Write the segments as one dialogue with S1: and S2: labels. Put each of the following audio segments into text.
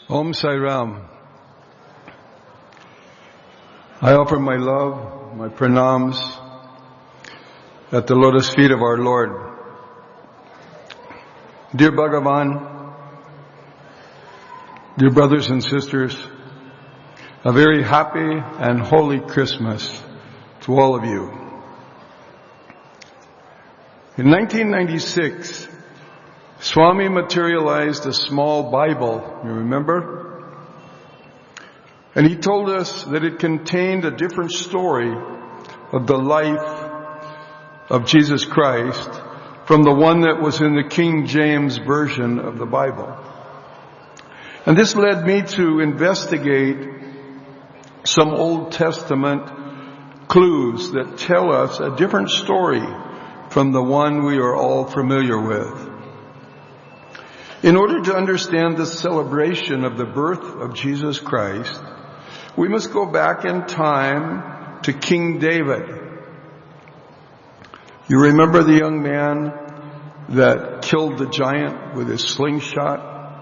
S1: Om Sai Ram. I offer my love, my pranams at the lotus feet of our Lord. Dear Bhagavan, dear brothers and sisters, a very happy and holy Christmas to all of you. In 1996, Swami materialized a small Bible, you remember? And he told us that it contained a different story of the life of Jesus Christ from the one that was in the King James Version of the Bible. And this led me to investigate some Old Testament clues that tell us a different story from the one we are all familiar with. In order to understand the celebration of the birth of Jesus Christ, we must go back in time to King David. You remember the young man that killed the giant with his slingshot?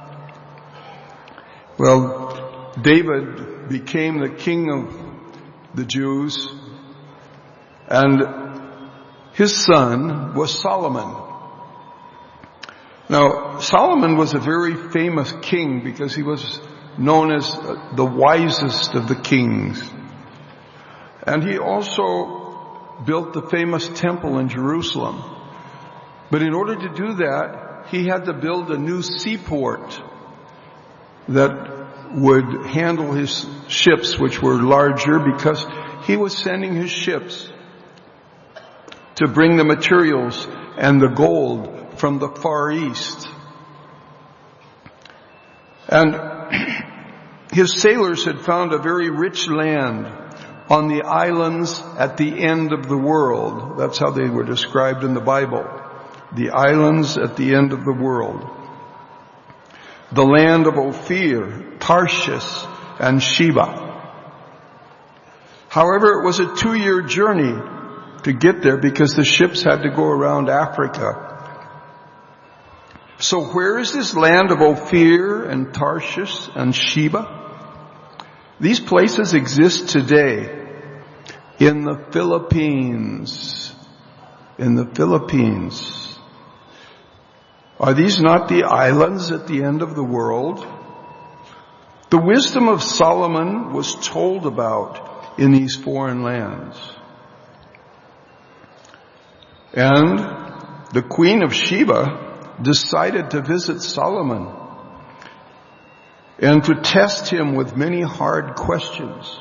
S1: Well, David became the king of the Jews, and his son was Solomon. Now, Solomon was a very famous king because he was known as the wisest of the kings. And he also built the famous temple in Jerusalem. But in order to do that, he had to build a new seaport that would handle his ships, which were larger, because he was sending his ships to bring the materials and the gold from the Far East. And his sailors had found a very rich land on the islands at the end of the world. That's how they were described in the Bible. The islands at the end of the world. The land of Ophir, Tarshish, and Sheba. However, it was a 2-year journey to get there because the ships had to go around Africa. So where is this land of Ophir and Tarshish and Sheba? These places exist today in the Philippines. In the Philippines. Are these not the islands at the end of the world? The wisdom of Solomon was told about in these foreign lands. And the Queen of Sheba decided to visit Solomon and to test him with many hard questions.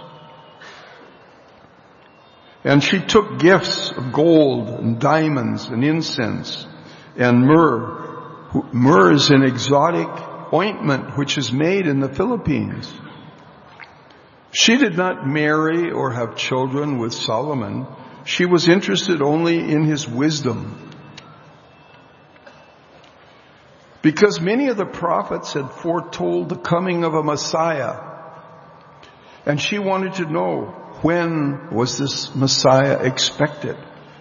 S1: And she took gifts of gold and diamonds and incense and myrrh. Myrrh is an exotic ointment which is made in the Philippines. She did not marry or have children with Solomon. She was interested only in his wisdom. Because many of the prophets had foretold the coming of a Messiah. And she wanted to know, when was this Messiah expected?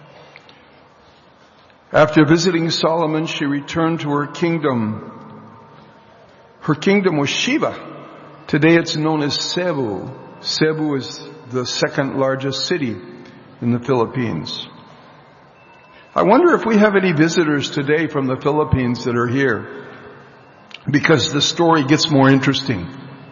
S1: After visiting Solomon, she returned to her kingdom. Her kingdom was Sheba. Today it's known as Cebu. Cebu is the second largest city in the Philippines. I wonder if we have any visitors today from the Philippines that are here, because the story gets more interesting.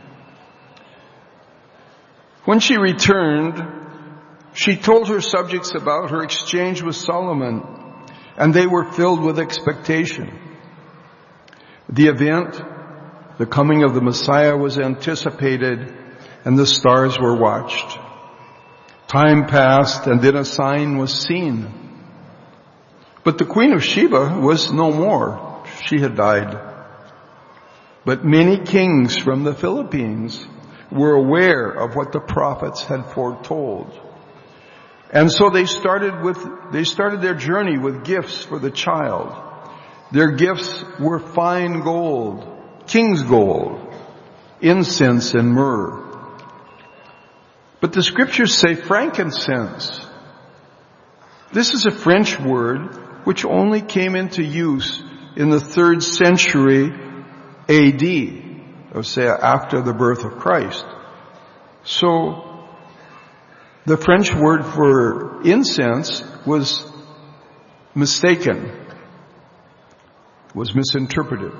S1: When she returned, she told her subjects about her exchange with Solomon, and they were filled with expectation. The event, the coming of the Messiah, was anticipated, and the stars were watched. Time passed, and then a sign was seen. But the Queen of Sheba was no more. She had died. But many kings from the Philippines were aware of what the prophets had foretold. And so they started their journey with gifts for the child. Their gifts were fine gold, king's gold, incense and myrrh. But the scriptures say frankincense. This is a French word which only came into use in the 3rd century AD. say after the birth of Christ. So the French word for incense was mistaken, was misinterpreted.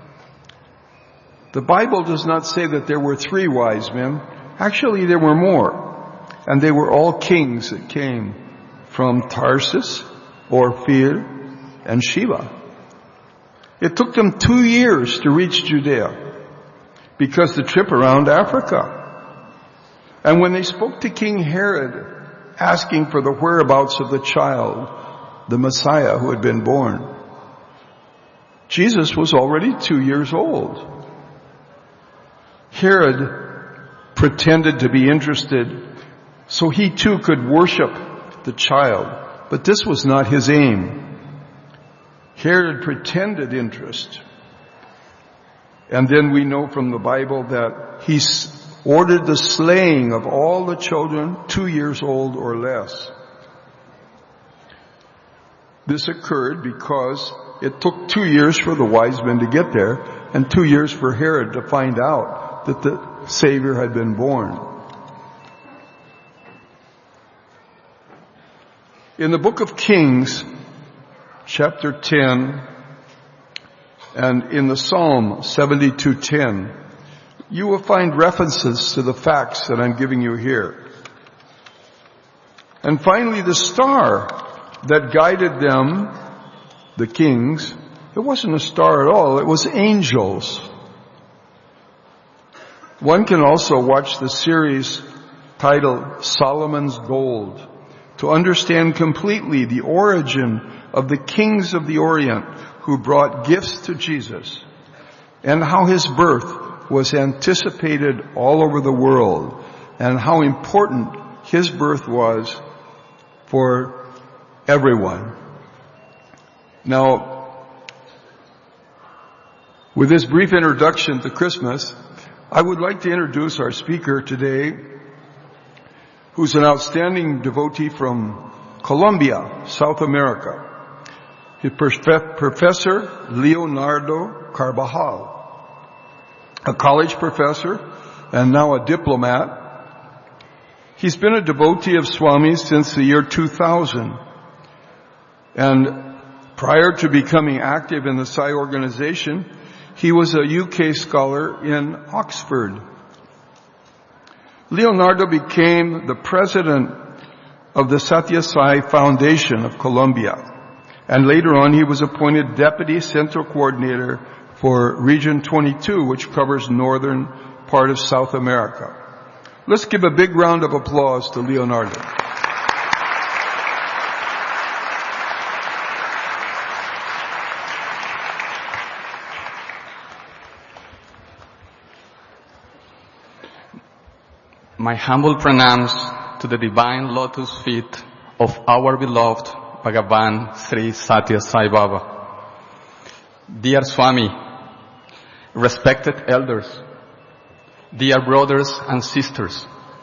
S1: The Bible does not say that there were 3 wise men. Actually, there were more. And they were all kings that came from Tarsus, Ophir, and Sheba. It took them 2 years to reach Judea because the trip around Africa. And when they spoke to King Herod, asking for the whereabouts of the child, the Messiah who had been born, Jesus was already 2 years old. Herod pretended to be interested so he too could worship the child, but this was not his aim. Herod pretended interest. And then we know from the Bible that he ordered the slaying of all the children 2 years old or less. This occurred because it took 2 years for the wise men to get there and 2 years for Herod to find out that the Savior had been born. In the book of Kings, chapter 10, and in the Psalm 72:10, you will find references to the facts that I'm giving you here. And finally, the star that guided them, the kings, it wasn't a star at all, it was angels. One can also watch the series titled Solomon's Gold to understand completely the origin of the kings of the Orient who brought gifts to Jesus and how his birth was anticipated all over the world and how important his birth was for everyone. Now, with this brief introduction to Christmas, I would like to introduce our speaker today, who's an outstanding devotee from Colombia, South America. He's Professor Leonardo Carvajal, a college professor and now a diplomat. He's been a devotee of Swami since the year 2000. And prior to becoming active in the Sai organization, he was a UK scholar in Oxford. Leonardo became the president of the Satya Sai Foundation of Colombia. And later on, he was appointed deputy central coordinator for Region 22, which covers northern part of South America. Let's give a big round of applause to Leonardo.
S2: My humble pranams to the divine lotus feet of our beloved Bhagavan Sri Satya Sai Baba. Dear Swami, respected elders, dear brothers and sisters,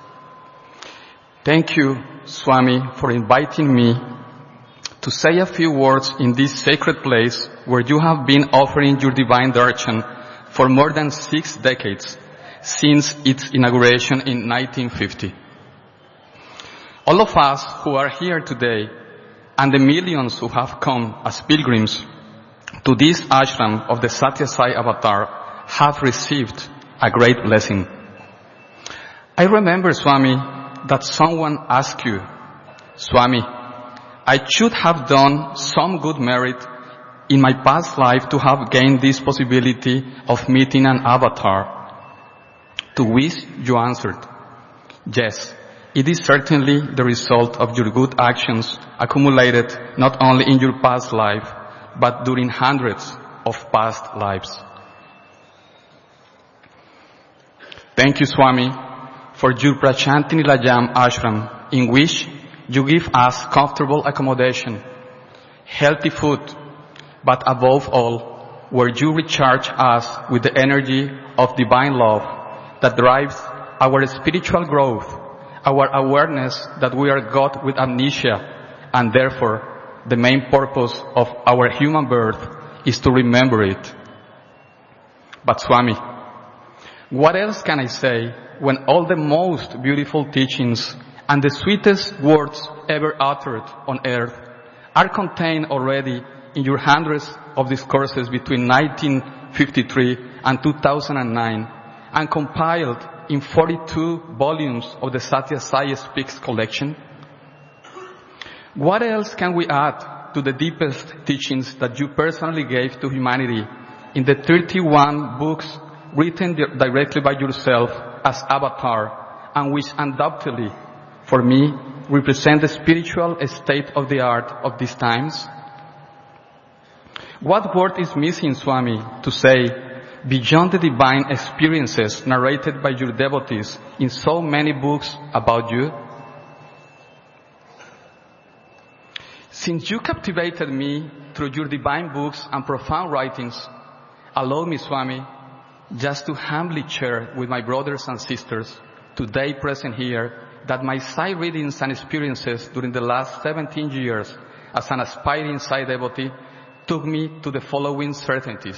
S2: thank you, Swami, for inviting me to say a few words in this sacred place where you have been offering your divine darshan for more than 6 decades, since its inauguration in 1950. All of us who are here today and the millions who have come as pilgrims to this ashram of the Satya Sai avatar have received a great blessing. I remember, Swami, that someone asked you, Swami, I should have done some good merit in my past life to have gained this possibility of meeting an avatar. To which you answered, yes, it is certainly the result of your good actions accumulated not only in your past life, but during hundreds of past lives. Thank you, Swami, for your Prashanti Nilayam ashram, in which you give us comfortable accommodation, healthy food, but above all, where you recharge us with the energy of divine love that drives our spiritual growth, our awareness that we are God with amnesia, and therefore the main purpose of our human birth is to remember it. But Swami, What else can I say when all the most beautiful teachings and the sweetest words ever uttered on earth are contained already in your hundreds of discourses between 1953 and 2009 and compiled in 42 volumes of the Satya Sai Speaks collection? What else can we add to the deepest teachings that you personally gave to humanity in the 31 books written directly by yourself as avatar, and which undoubtedly, for me, represent the spiritual state of the art of these times? What word is missing, Swami, to say, beyond the divine experiences narrated by your devotees in so many books about you? Since you captivated me through your divine books and profound writings, allow me, Swami, just to humbly share with my brothers and sisters today present here that my Sai readings and experiences during the last 17 years as an aspiring Sai devotee took me to the following certainties.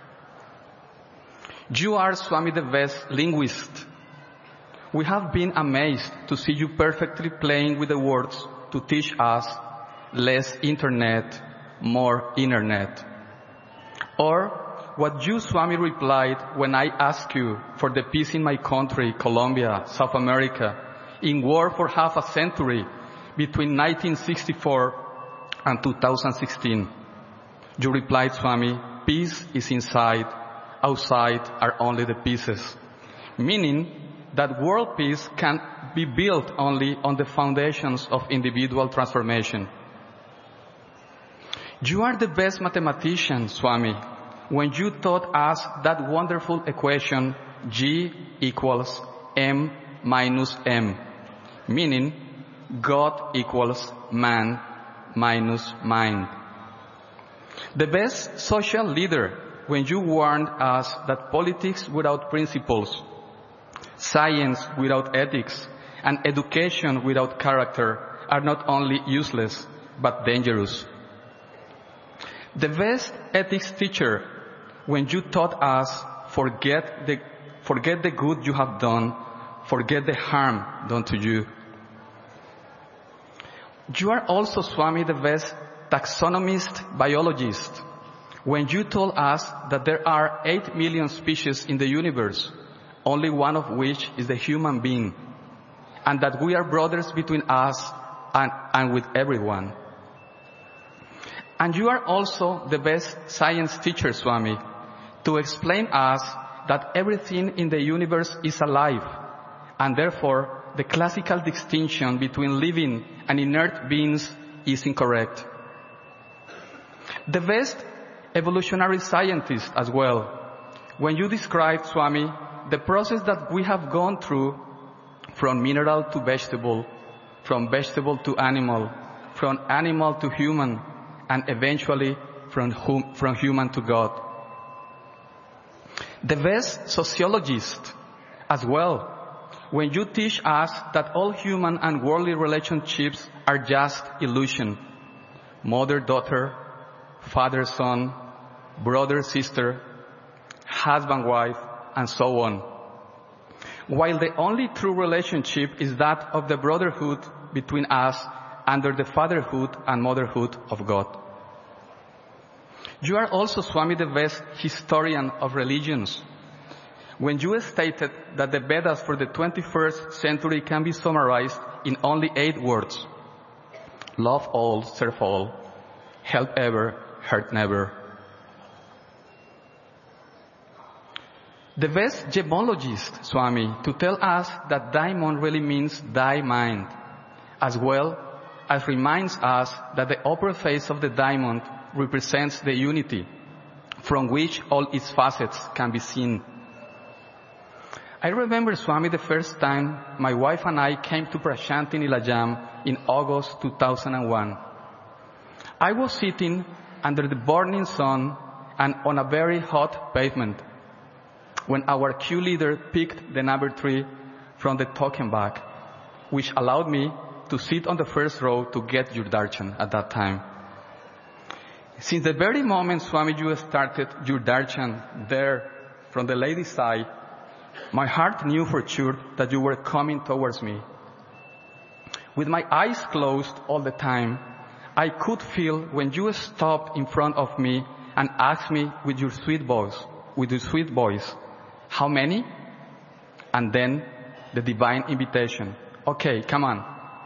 S2: You are, Swami, the best linguist. We have been amazed to see you perfectly playing with the words to teach us less internet, more internet. Or what you, Swami, replied when I asked you for the peace in my country, Colombia, South America, in war for half a century between 1964 and 2016. You replied, Swami, peace is inside, outside are only the pieces. Meaning that world peace can be built only on the foundations of individual transformation. You are the best mathematician, Swami, when you taught us that wonderful equation G equals M minus M, meaning God equals man minus mind. The best social leader when you warned us that politics without principles, science without ethics, and education without character are not only useless, but dangerous. The best ethics teacher when you taught us, forget the good you have done, forget the harm done to you. You are also, Swami, the best taxonomist biologist when you told us that there are 8 million species in the universe, only one of which is the human being, and that we are brothers between us and with everyone. And you are also the best science teacher, Swami, to explain us that everything in the universe is alive, and therefore the classical distinction between living and inert beings is incorrect. The best evolutionary scientist as well, when you described, Swami, the process that we have gone through from mineral to vegetable, from vegetable to animal, from animal to human, and eventually from human to God. The best sociologist as well, when you teach us that all human and worldly relationships are just illusion. Mother-daughter, father-son, brother-sister, husband-wife, and so on. While the only true relationship is that of the brotherhood between us under the fatherhood and motherhood of God. You are also, Swami, the best historian of religions when you stated that the Vedas for the 21st century can be summarized in only 8 words. Love all, serve all, help ever, hurt never. The best gemologist, Swami, to tell us that diamond really means thy mind, as well as reminds us that the upper face of the diamond represents the unity from which all its facets can be seen. I remember, Swami, the first time my wife and I came to Prashanti Nilayam in August 2001. I was sitting under the burning sun and on a very hot pavement when our queue leader picked the number 3 from the token bag, which allowed me to sit on the first row to get your darshan at that time. Since the very moment, Swami, you started your darshan there from the ladies' side, My heart knew for sure that you were coming towards me. With my eyes closed all the time, I could feel when you stopped in front of me and asked me with your sweet voice, how many? And then the divine invitation. Okay, come on.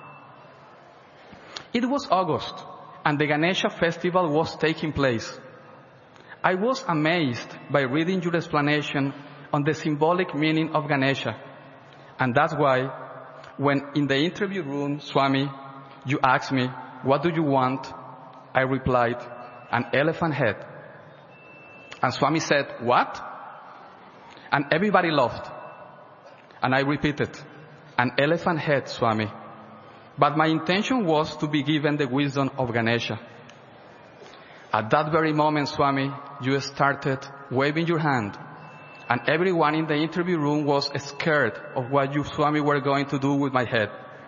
S2: It was August, and the Ganesha festival was taking place. I was amazed by reading your explanation on the symbolic meaning of Ganesha. And that's why, when in the interview room, Swami, you asked me, what do you want? I replied, an elephant head. And Swami said, what? And everybody laughed. And I repeated, an elephant head, Swami. But my intention was to be given the wisdom of Ganesha. At that very moment, Swami, you started waving your hand. And everyone in the interview room was scared of what you, Swami, were going to do with my head.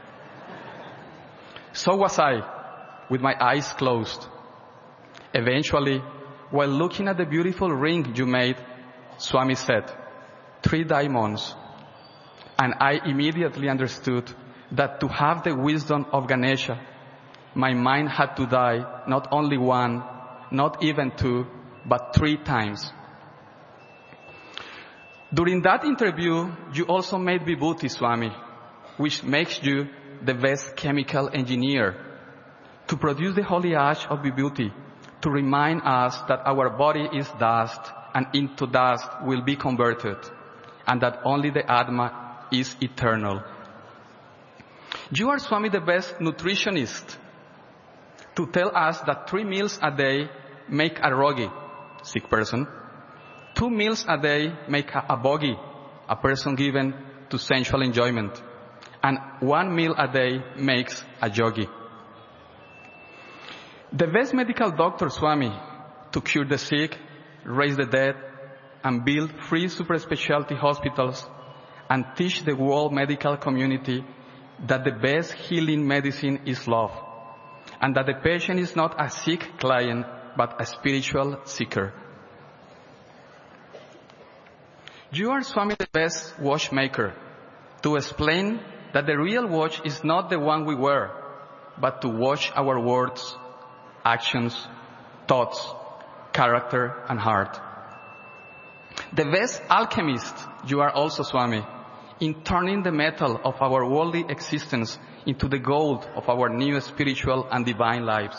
S2: So was I, with my eyes closed. Eventually, while looking at the beautiful ring you made, Swami said, 3 diamonds. And I immediately understood that to have the wisdom of Ganesha, my mind had to die not only 1, not even 2, but 3 times. During that interview, you also made Vibhuti, Swami, which makes you the best chemical engineer, to produce the holy ash of Vibhuti, to remind us that our body is dust and into dust will be converted, and that only the Atma is eternal. You are, Swami, the best nutritionist, to tell us that 3 meals a day make a rogi, sick person. 2 meals a day make a bogi, a person given to sensual enjoyment. And 1 meal a day makes a yogi. The best medical doctor, Swami, to cure the sick, raise the dead, and build free super specialty hospitals, and teach the world medical community that the best healing medicine is love, and that the patient is not a sick client, but a spiritual seeker. You are, Swami, the best watchmaker, to explain that the real watch is not the one we wear, but to watch our words, actions, thoughts, character, and heart. The best alchemist you are also, Swami, in turning the metal of our worldly existence into the gold of our new spiritual and divine lives.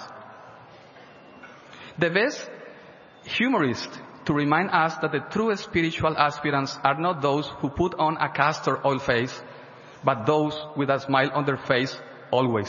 S2: The best humorist to remind us that the true spiritual aspirants are not those who put on a castor oil face, but those with a smile on their face always.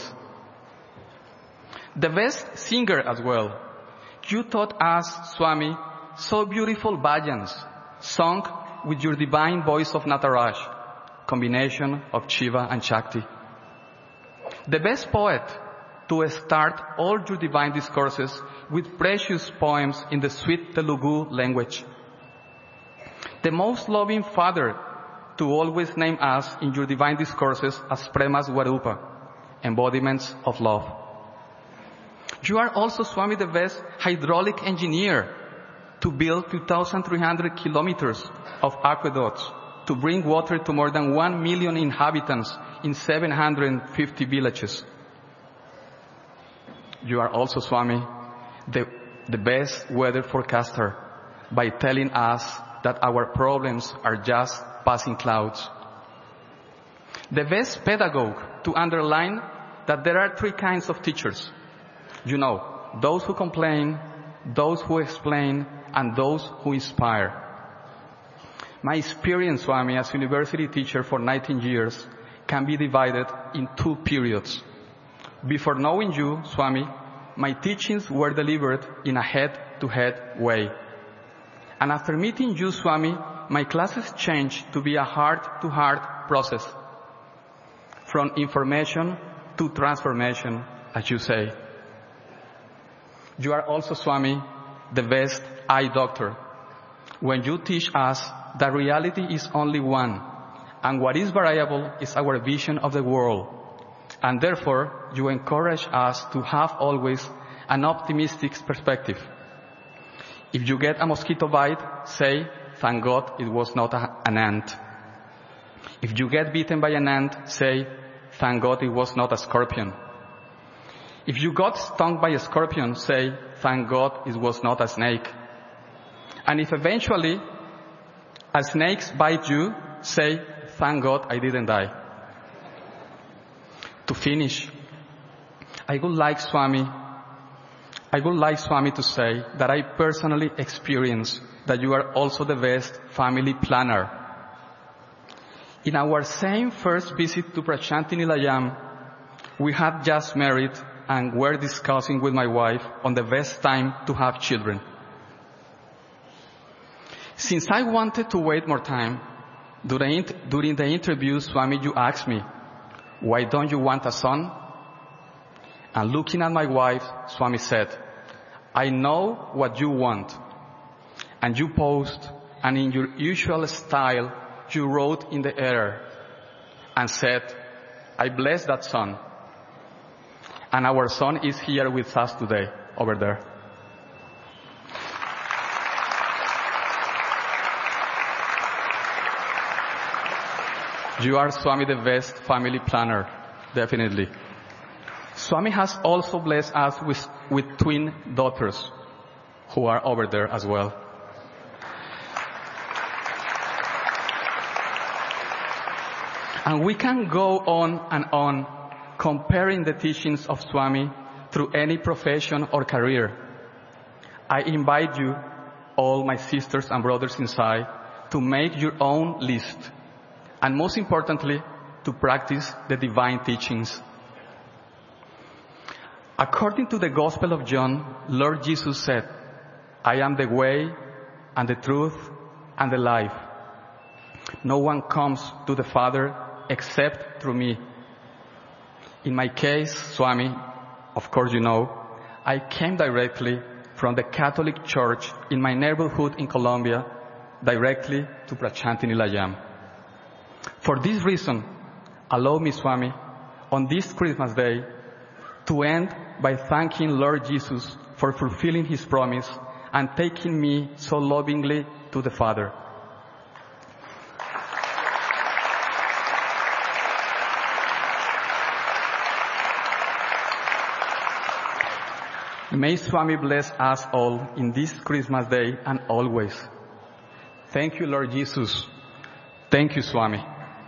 S2: The best singer as well. You taught us, Swami, so beautiful bhajans, sung with your divine voice of Nataraj, combination of Shiva and Shakti. The best poet to start all your divine discourses with precious poems in the sweet Telugu language. The most loving Father to always name us in your divine discourses as Premas Swarupa, embodiments of love. You are also, Swami, the best hydraulic engineer to build 2,300 kilometers of aqueducts to bring water to more than 1 million inhabitants in 750 villages. You are also, Swami, the best weather forecaster by telling us that our problems are just passing clouds. The best pedagogue to underline that there are 3 kinds of teachers. You know, those who complain, those who explain, and those who inspire. My experience, Swami, as university teacher for 19 years can be divided in 2 periods. Before knowing you, Swami, my teachings were delivered in a head-to-head way. And after meeting you, Swami, my classes changed to be a heart-to-heart process. From information to transformation, as you say. You are also, Swami, the best eye doctor. When you teach us that reality is only one, and what is variable is our vision of the world. And therefore, you encourage us to have always an optimistic perspective. If you get a mosquito bite, say, thank God it was not an ant. If you get bitten by an ant, say, thank God it was not a scorpion. If you got stung by a scorpion, say, thank God it was not a snake. And if eventually a snake bites you, say, thank God I didn't die. To finish, I would like Swami to say that I personally experience that you are also the best family planner. In our same first visit to Prasanthi Nilayam, we had just married and were discussing with my wife on the best time to have children. Since I wanted to wait more time, during the interview, Swami, you asked me, why don't you want a son? And looking at my wife, Swami said, I know what you want. And you paused, and in your usual style, you wrote in the air and said, I bless that son. And our son is here with us today, over there. You are, Swami, the best family planner, definitely. Swami has also blessed us with twin daughters, who are over there as well. And we can go on and on comparing the teachings of Swami through any profession or career. I invite you, all my sisters and brothers inside, to make your own list. And most importantly, to practice the divine teachings. According to the Gospel of John, Lord Jesus said, I am the way and the truth and the life. No one comes to the Father except through me. In my case, Swami, of course you know, I came directly from the Catholic Church in my neighborhood in Colombia, directly to Prasanthi Nilayam. For this reason, allow me, Swami, on this Christmas Day, to end by thanking Lord Jesus for fulfilling His promise and taking me so lovingly to the Father. May Swami bless us all in this Christmas Day and always. Thank you, Lord Jesus. Thank you, Swami.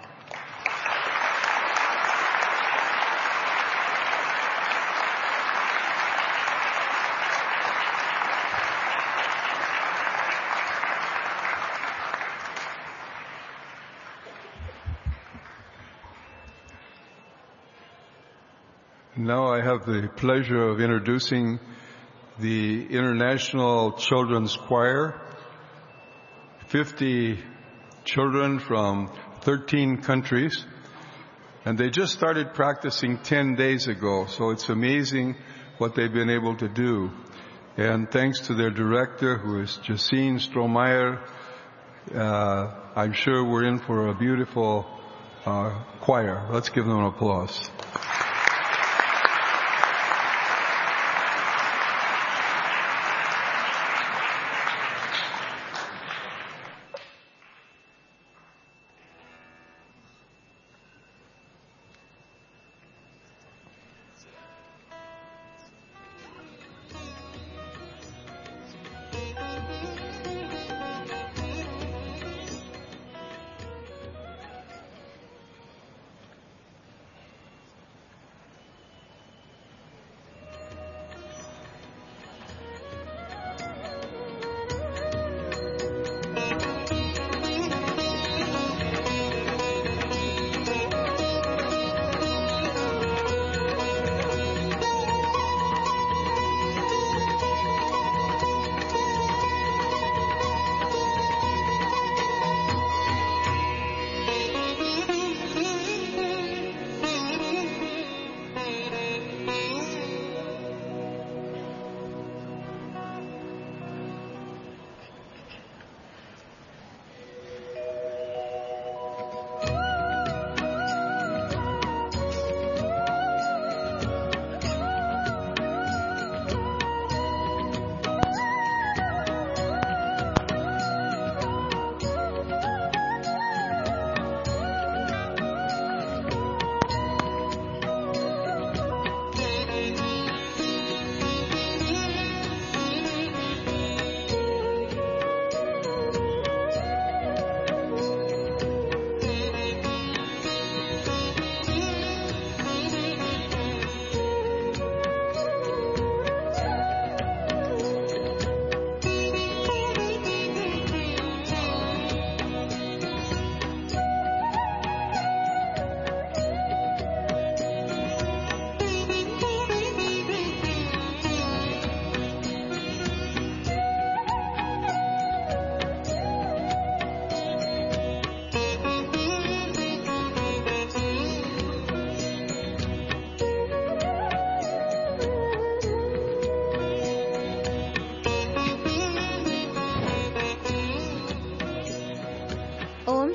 S1: Now I have the pleasure of introducing the International Children's Choir, 50 children from 13 countries, and they just started practicing 10 days ago, so it's amazing what they've been able to do. And thanks to their director, who is Jacine Strohmeyer, I'm sure we're in for a beautiful choir. Let's give them an applause.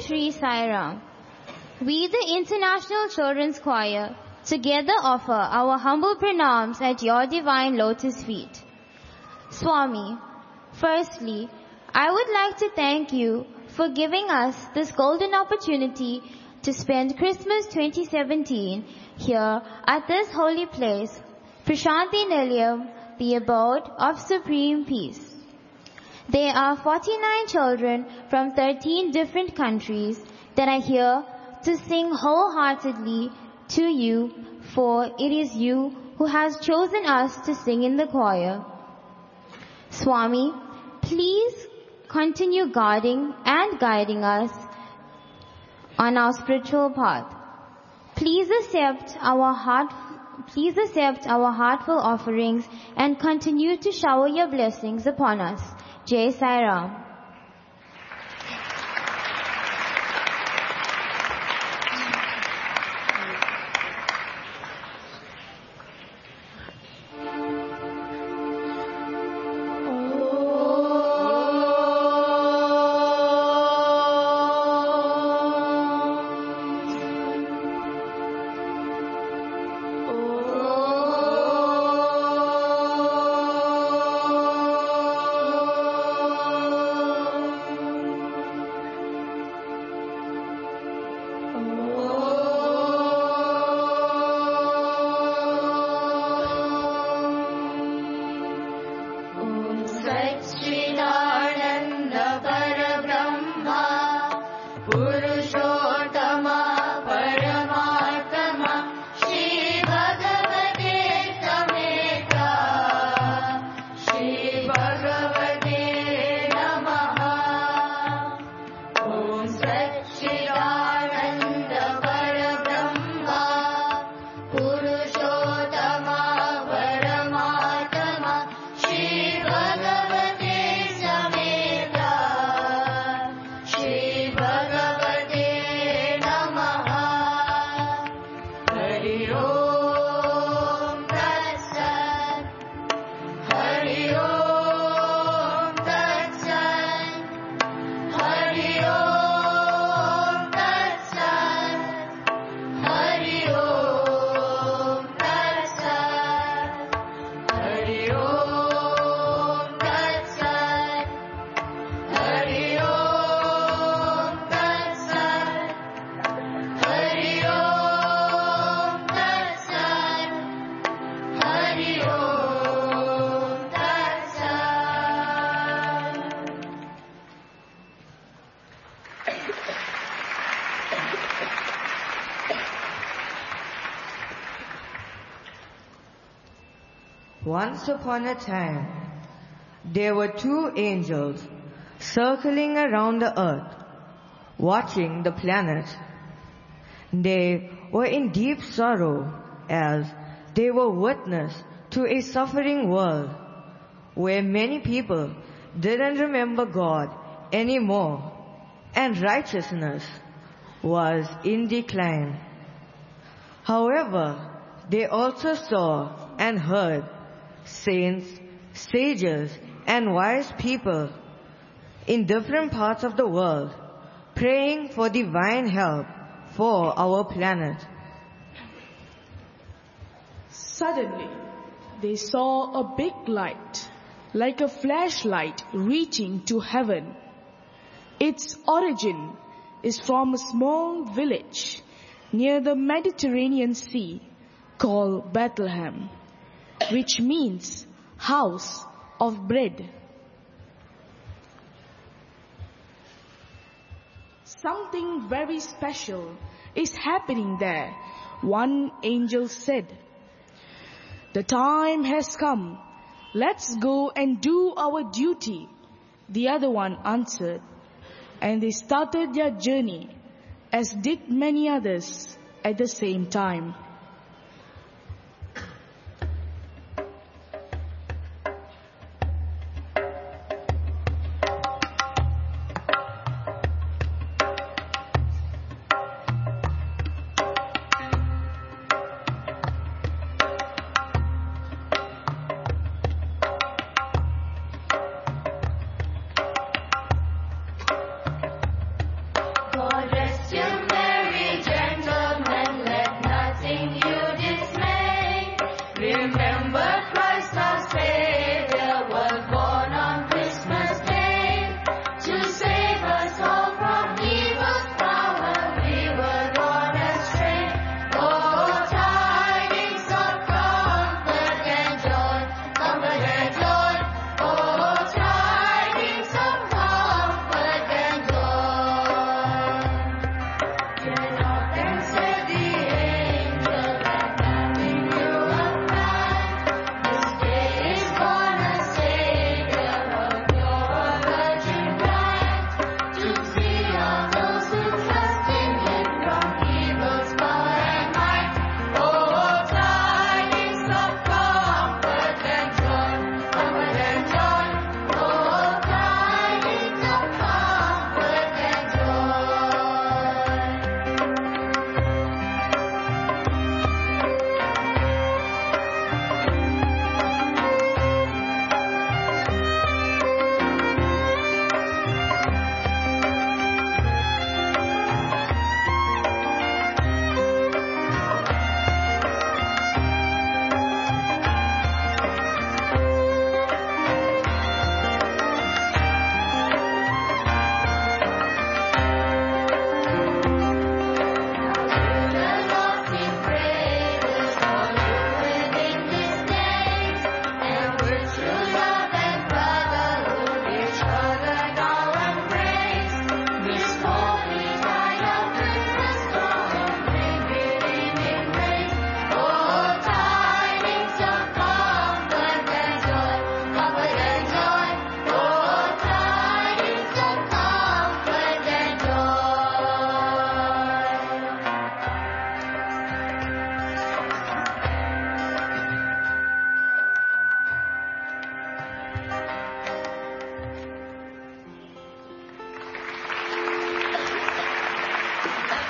S3: Shri Sai Ram. We, the International Children's Choir, together offer our humble pranams at your divine lotus feet. Swami, firstly, I would like to thank you for giving us this golden opportunity to spend Christmas 2017 here at this holy place, Prashanti Nilayam, the abode of supreme peace. There are 49 children from 13 different countries that are here to sing wholeheartedly to you, for it is you who has chosen us to sing in the choir. Swami, please continue guarding and guiding us on our spiritual path. Please accept our heartful offerings and continue to shower your blessings upon us. Jai Sai Ram.
S4: Once upon a time, there were two angels circling around the earth, watching the planet. They were in deep sorrow as they were witness to a suffering world where many people didn't remember God anymore and righteousness was in decline. However, they also saw and heard saints, sages, and wise people in different parts of the world praying for divine help for our planet.
S5: Suddenly, they saw a big light, like a flashlight reaching to heaven. Its origin is from a small village near the Mediterranean Sea called Bethlehem, which means house of bread. Something very special is happening there, one angel said. The time has come. Let's go and do our duty. The other one answered, and they started their journey, as did many others at the same time.
S3: God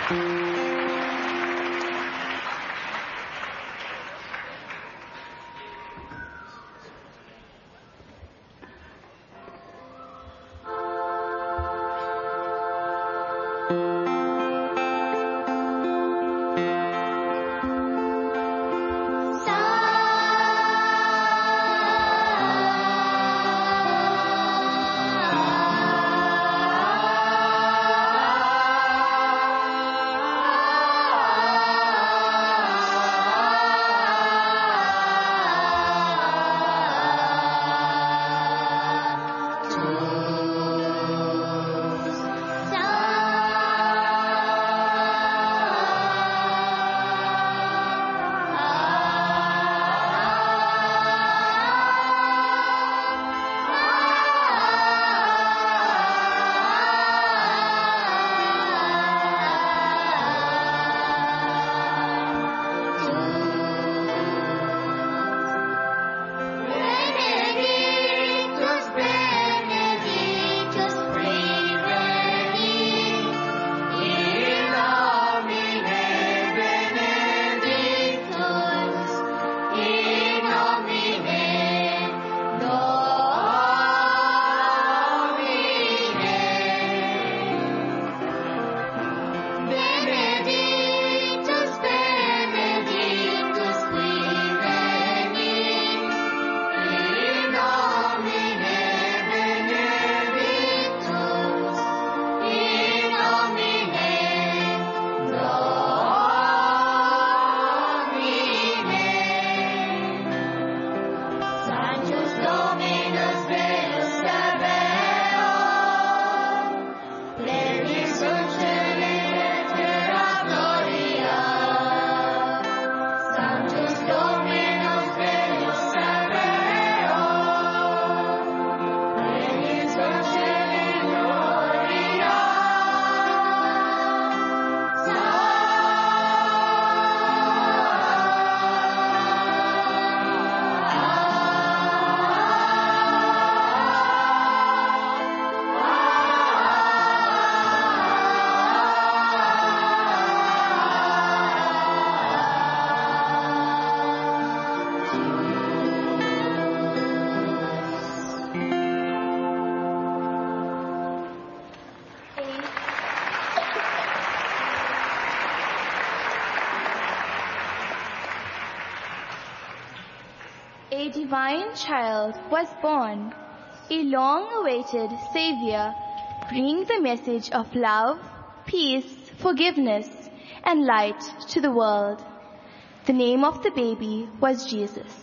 S6: A divine child was born, a long-awaited Savior, bringing the message of love, peace, forgiveness, and light to the world. The name of the baby was Jesus.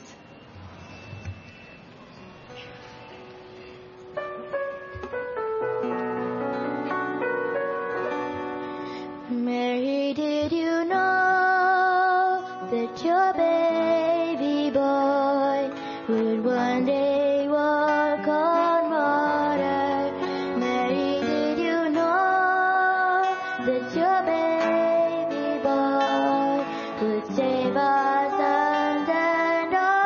S3: Mary, did you know that your baby boy would one day walk on water? Mary, did you know that your baby boy would save our sons and daughters?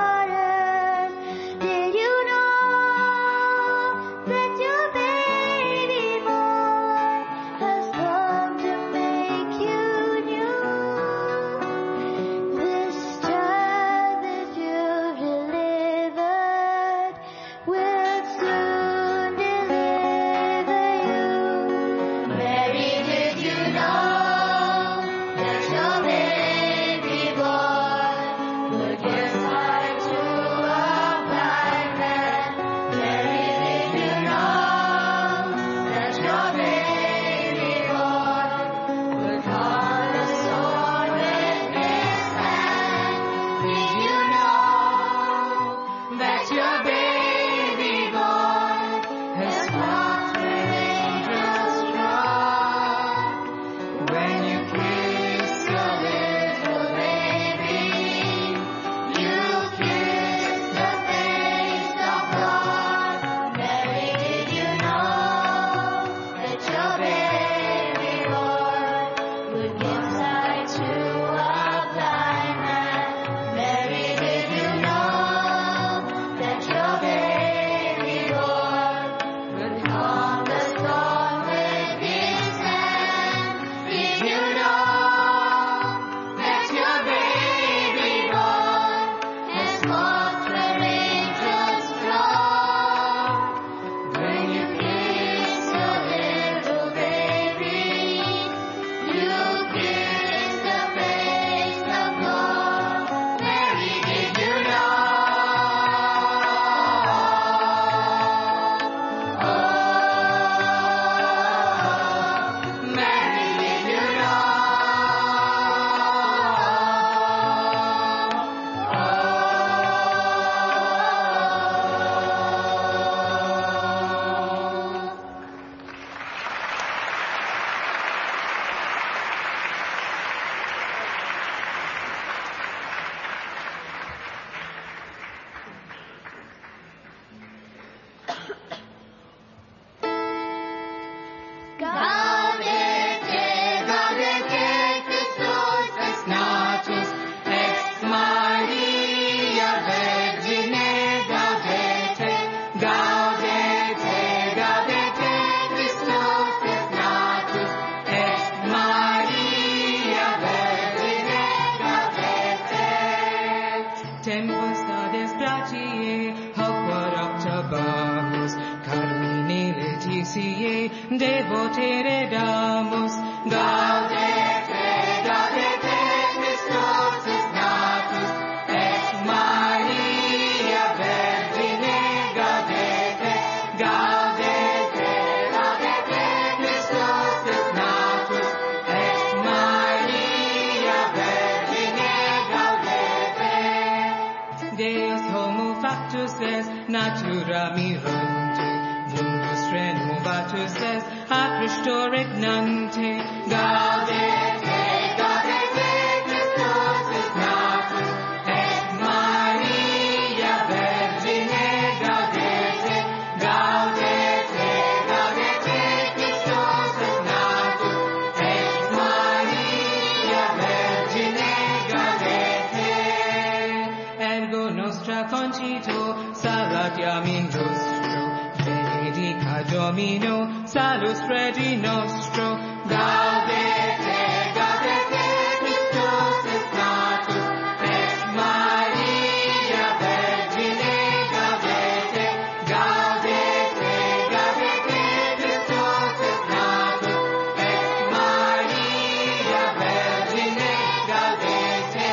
S7: Gaudete, gaudete, Christus es natus, ex Maria Virgine, gaudete, gaudete, gaudete, Christus es natus, ex Maria Virgine, gaudete. Tempus ades gratiae, hoc octobarus, carmine letitiae, devotere damus, gaudete, gaudete, Christus es natus, ex Maria Virgine, gaudete, gaudete, gaudete, Christus es natus, ex Maria Virgine, gaudete. Deus homo factus est, natura mirante, mundus renovatus est, a Christo regnante, gaudete, gaudete, Christus es natus, ex Maria Virgine, gaudete, gaudete, gaudete, Christus es natus, ex Maria Virgine, gaudete. Ergo nostra concito salatiam in lustro, benedica Domino, salus Regi nostro, gaudete, gaudete, Christus es natus, ex Maria Virgine, gaudete, gaudete, gaudete, Christus es natus, ex Maria Virgine, gaudete.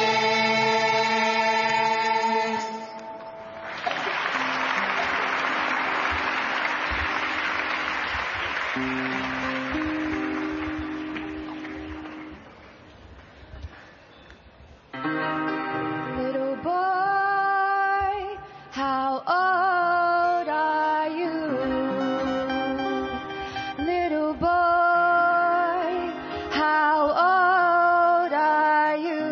S6: Little boy, how old are you? Little boy, how old are you?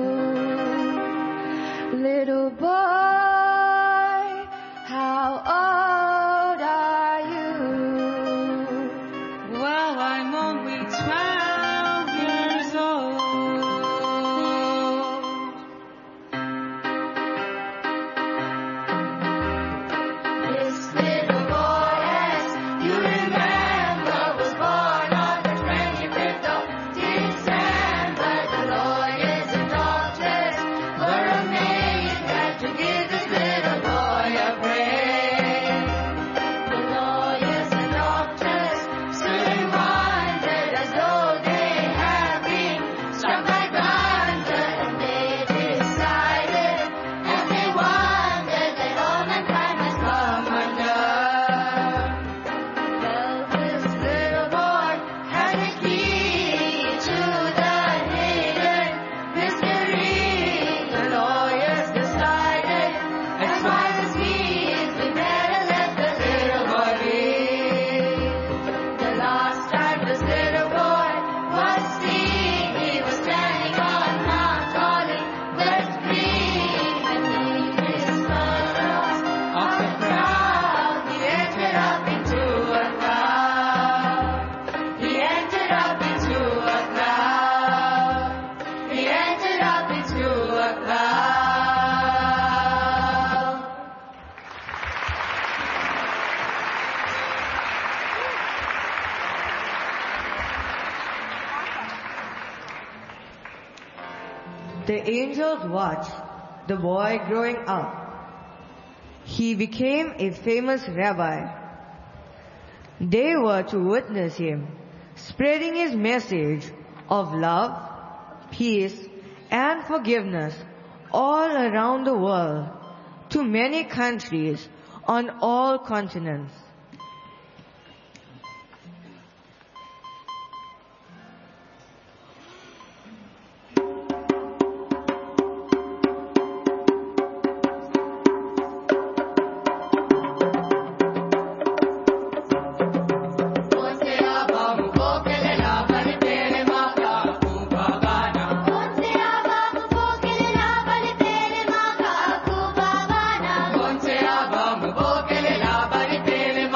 S6: Little boy, how old are you?
S7: Well, I'm only 12 years old. This little boy, as you remember, was born on the 25th of December. The lawyers and doctors were amazed that to give this little boy a break. The lawyers and doctors stood and wondered as though they had been struck by thunder, and they decided, and they wondered that all mankind must come under. Well, this little boy had the key to the hidden mystery. The lawyers decided, as wise as he is, we better let the little boy be. The last time this little boy was seen, he was standing on Mount Olivet Green, and his photos of the crowd. He entered up into a cloud. He entered up into a cloud. He entered up into a cloud.
S4: The angels watched the boy growing up. He became a famous rabbi. They were to witness him, spreading his message of love, peace, and forgiveness all around the world, to many countries on all continents.
S7: Monte Abamo, Bokele, La Baritele,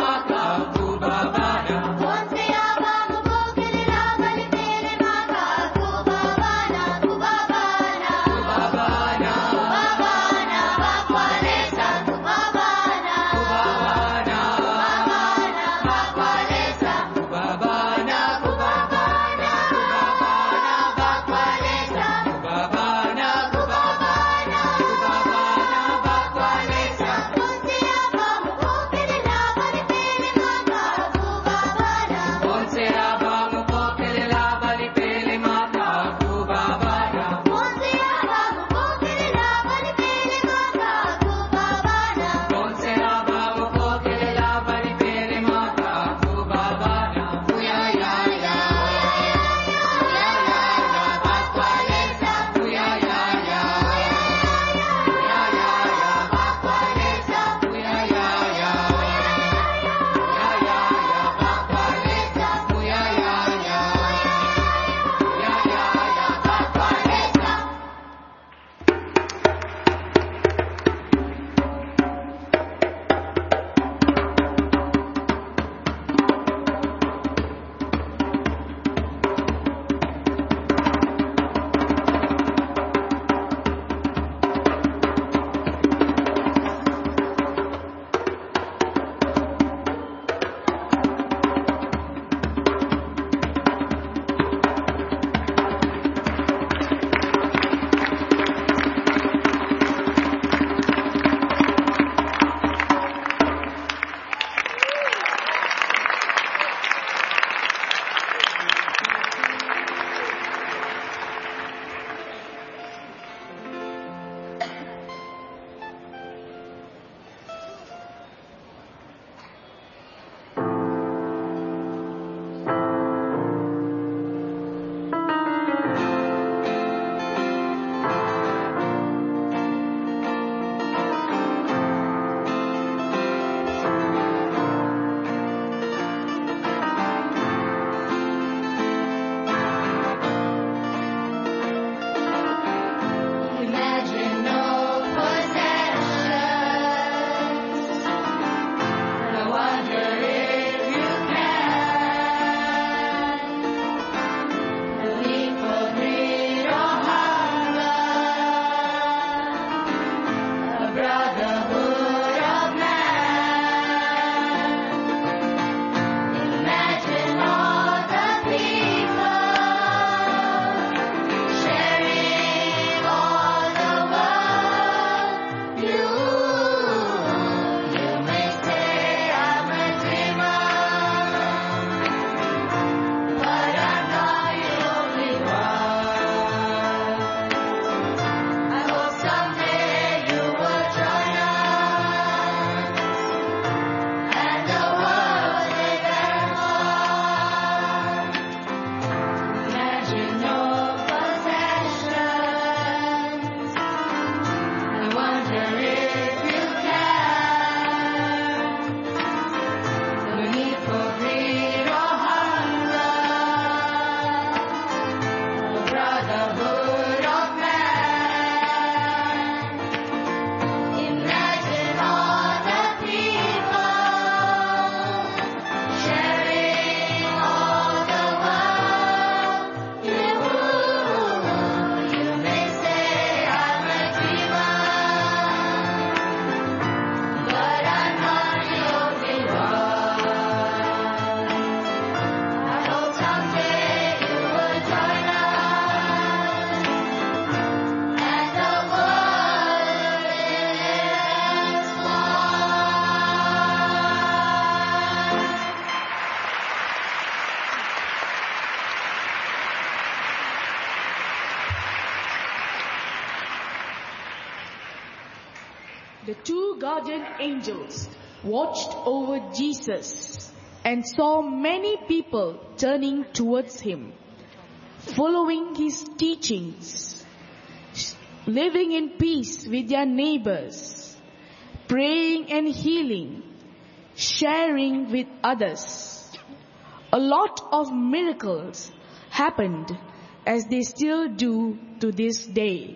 S5: the two guardian angels watched over Jesus and saw many people turning towards him, following his teachings, living in peace with their neighbors, praying and healing, sharing with others. A lot of miracles happened, as they still do to this day.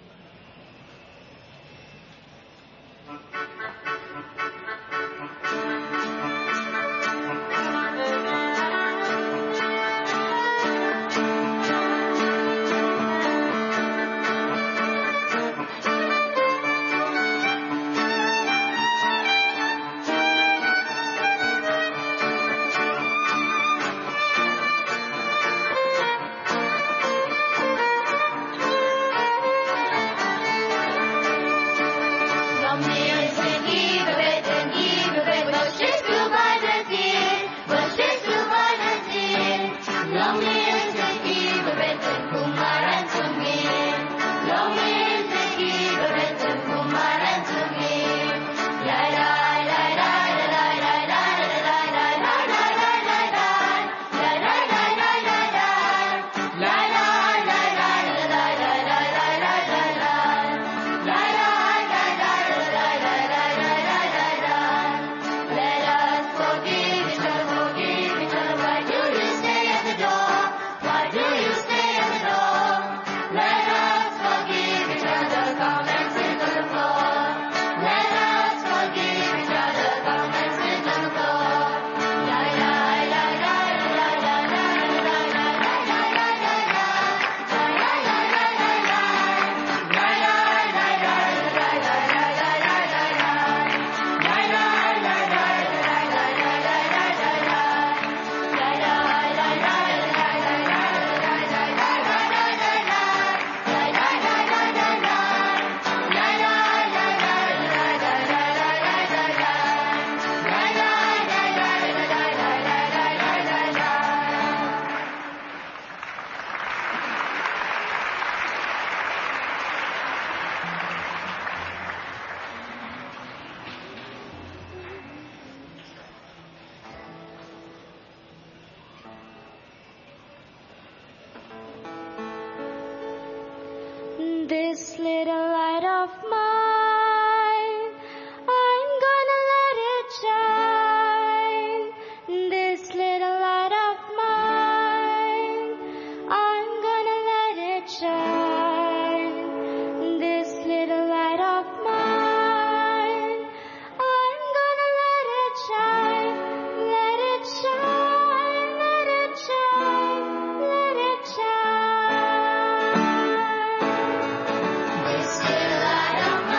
S3: This little light of mine, I'm gonna let it shine. This little light of mine, I'm gonna let it shine. This little light of mine, I'm gonna let it shine. Let it shine, let it shine, let it shine. This little light of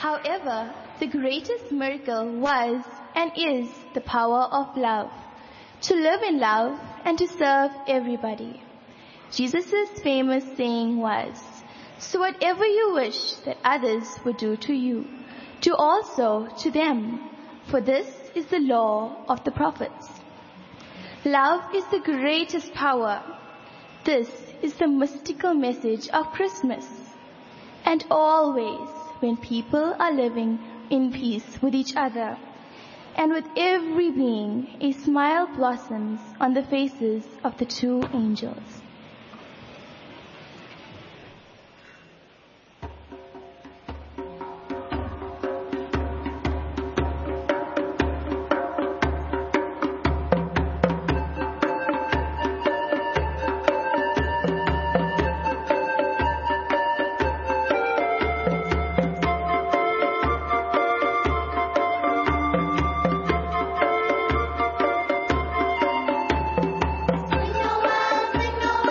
S6: However, the greatest miracle was and is the power of love. To live in love and to serve everybody. Jesus' famous saying was, "So whatever you wish that others would do to you, do also to them, for this is the law of the prophets." Love is the greatest power. This is the mystical message of Christmas. And always, when people are living in peace with each other, and with every being, a smile blossoms on the faces of the two angels.
S7: Jingle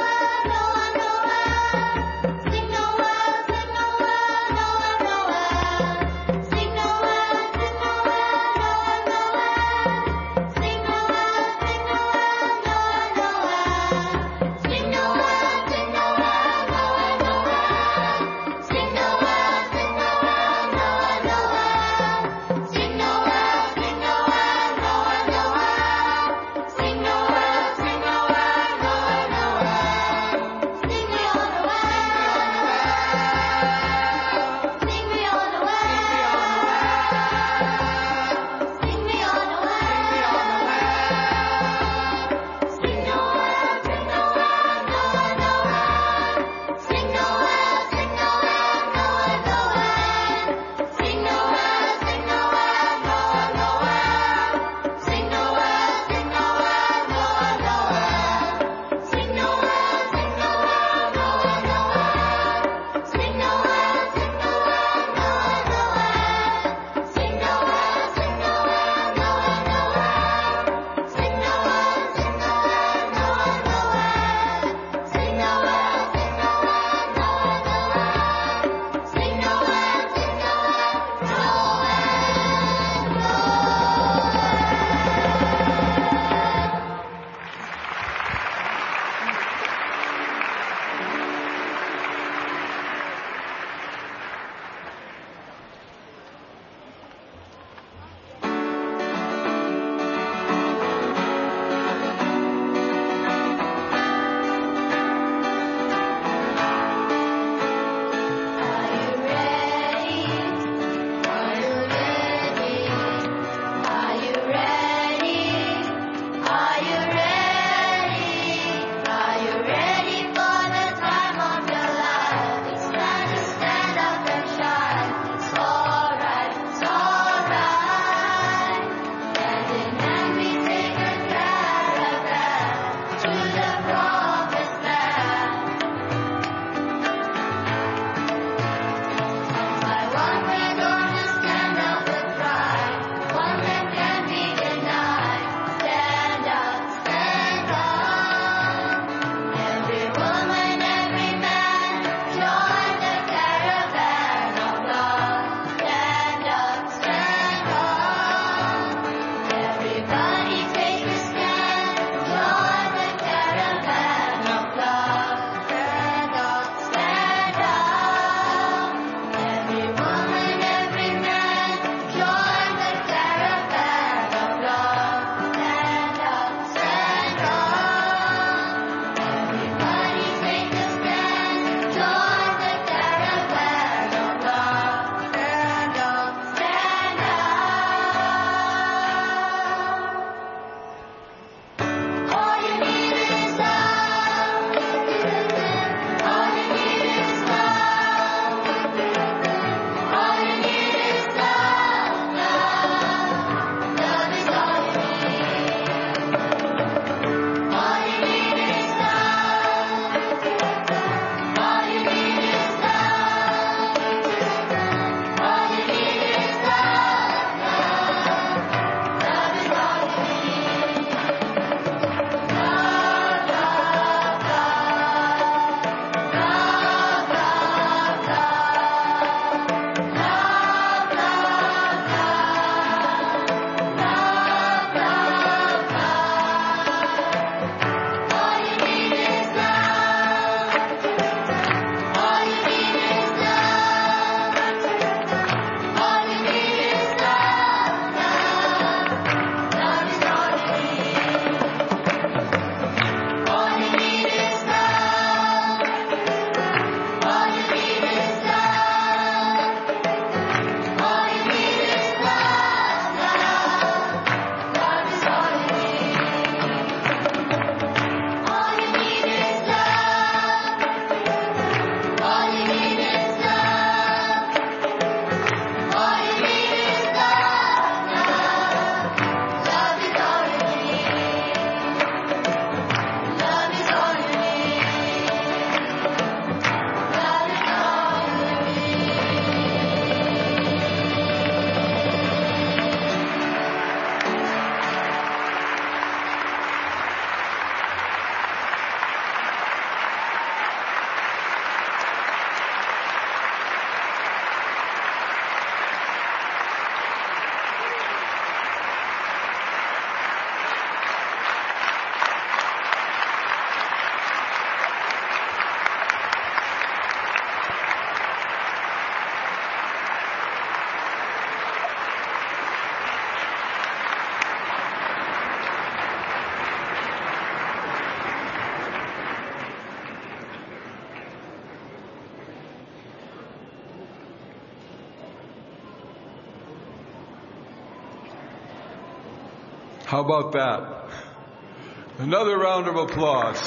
S1: How about that? Another round of applause.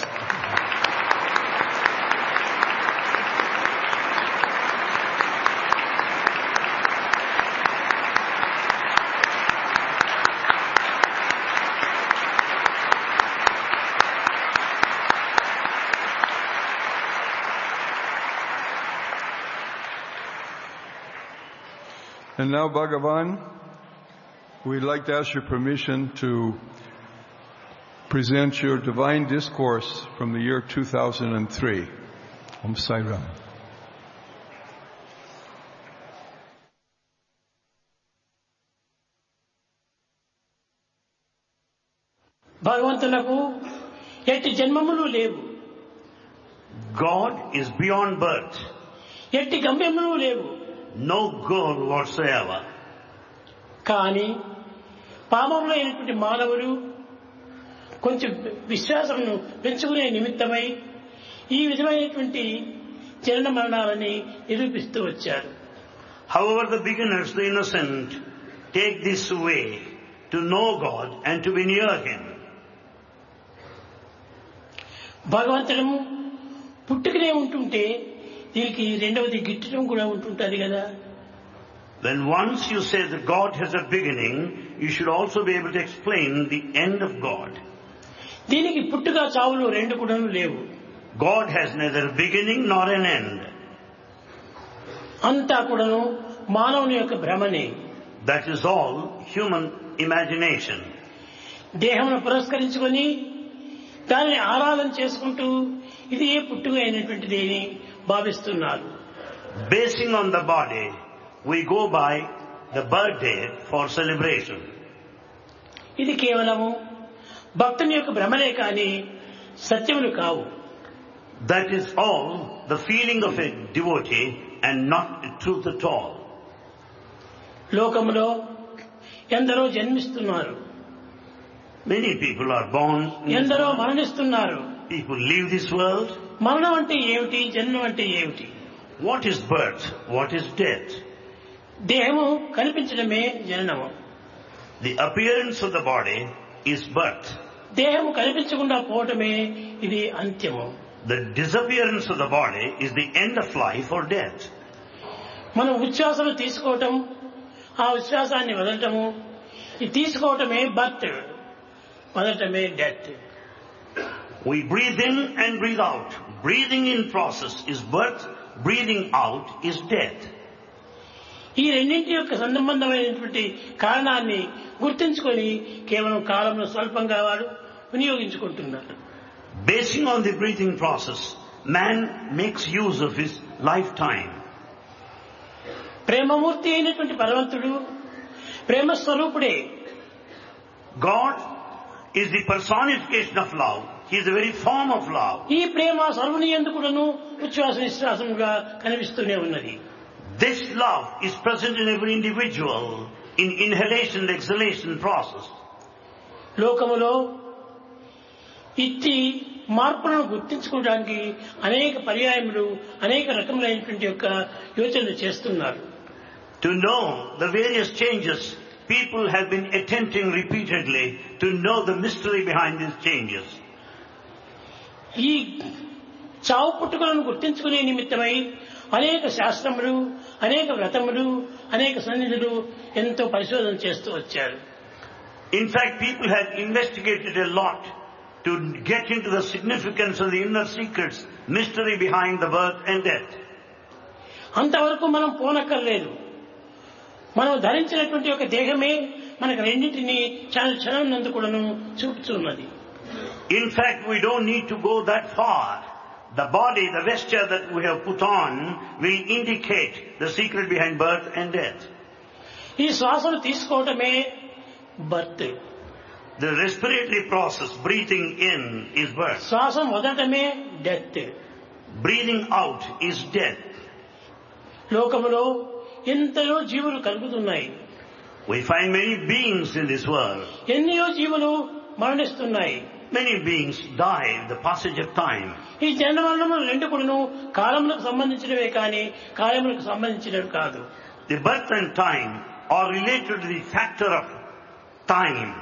S1: And now, Bhagavan, we'd like to ask your permission to present your divine discourse from the year 2003. Om Sai Ram.
S8: భగవంతునకు ఎట్టి జన్మములు లేవు.
S9: God is beyond birth.
S8: ఎట్టి గమ్యములు లేవు.
S9: No goal whatsoever.
S8: కానీ పామరులైనటువంటి మానవులు కొంచెం విశ్వాసమును పెంచుకునే నిమిత్తమై ఈ విధమైనటువంటి చలన మరణాలని నిరూపిస్తూ వచ్చారు.
S9: However, the beginners, the innocent, take this way to know God and to be near Him.
S8: భగవంతుడము పుట్టుకనే ఉంటుంటే దీనికి రెండవది గిట్టడం కూడా ఉంటుంటుంది కదా.
S9: Then once you say that God has a beginning, you should also be able to explain the end of God.
S8: దీనికి పుట్టుక చావులు రెండు కూడా లేవు.
S9: God has neither a beginning nor an end.
S8: అంతా కూడాను మానవుని యొక్క భ్రమనే.
S9: That is all human imagination.
S8: దేహమును పురస్కరించుకొని దానిని ఆరాధన చేసుకుంటూ ఇది ఏ పుట్టుక అయినటువంటిది అని భావిస్తున్నారు.
S9: Basing on the body, we go by the birthday for celebration.
S8: ఇది కేవలము భక్తుని యొక్క భ్రమనే కానీ సత్యములు కావు.
S9: That is all the feeling of a devotee and not the truth at all.
S8: లోకములో ఎందరో జన్మిస్తున్నారు.
S9: Many people are born.
S8: ఎందరో మరణిస్తున్నారు.
S9: People leave this world.
S8: మరణం అంటే ఏమిటి? జన్మం అంటే ఏమిటి?
S9: What is birth? What is death?
S8: దేహము కనిపించడమే జననము.
S9: The appearance of the body is birth.
S8: దేహము కనిపించకుండా పోవటమే ఇది అంత్యము.
S9: The disappearance of the body is the end of life or death.
S8: మనం ఉచ్ఛ్వాసను తీసుకోవటం, ఆ ఉచ్ఛ్వాసాన్ని వదలటము, ఇది తీసుకోవటమే బర్త్, వదలటమే death.
S9: We breathe in and breathe out. Breathing in process is birth. Breathing out is death.
S8: ఈ రెండింటి యొక్క సంబంధమైనటువంటి కారణాన్ని గుర్తించుకొని కేవలం కాలంలో స్వల్పంగా వాడు వినియోగించుకుంటున్నాడు.
S9: Basing on the breathing process, man makes use of his lifetime.
S8: ప్రేమమూర్తి అయినటువంటి భగవంతుడు ప్రేమ స్వరూపుడే.
S9: God is the personification of love. He is the very form of love.
S8: ఈ ప్రేమ సర్వుని యందుకును ఉచ్ఛ్వాస నిశ్వాసముగా కనిపిస్తూనే ఉన్నది.
S9: This love is present in every individual in inhalation and exhalation process.
S8: లోకములో ఇట్టి మార్పులను గుర్తించుకోవడానికి అనేక పర్యాయములు అనేక రకములైనటువంటి యొక్క యోచనలు చేస్తున్నారు.
S9: To know the various changes, people have been attempting repeatedly to know the mystery behind these changes.
S8: ఈ చావు పుట్టుకలను గుర్తించుకునే నిమిత్తమై అనేక శాస్త్రములు, అనేక వ్రతములు, అనేక సన్నిధులు ఎంతో పరిశోధన చేస్తూ వచ్చారు.
S9: In fact, people have investigated a lot to get into the significance of the inner secrets, mystery behind the birth and death.
S8: అంతవరకు మనం పోనక్కర్లేదు. మనం ధరించినటువంటి ఒక దేహమే మనకు రెండింటినీ క్షణం నందు కూడాను చూపుతున్నది.
S9: In fact, we don't need to go that far. The body, the vesture that we have put on will indicate the secret behind birth and death.
S8: ఈ శ్వాసను తీసుకోవటమే birth.
S9: The respiratory process, breathing in, is birth.
S8: శ్వాసం వదలటమే death.
S9: Breathing out is death.
S8: లోకములో ఎంతలో జీవులు కలుగుతున్నాయి.
S9: We find many beings in this world.
S8: ఎన్నో జీవులు మరణిస్తున్నాయి.
S9: Many beings die in the passage of time.
S8: ఈ జన్మ మరణములు రెండు కూడాను కాలములకు సంబంధించినవే కానీ కాలములకు సంబంధించినవి కాదు.
S9: The birth and time are related to the factor of time.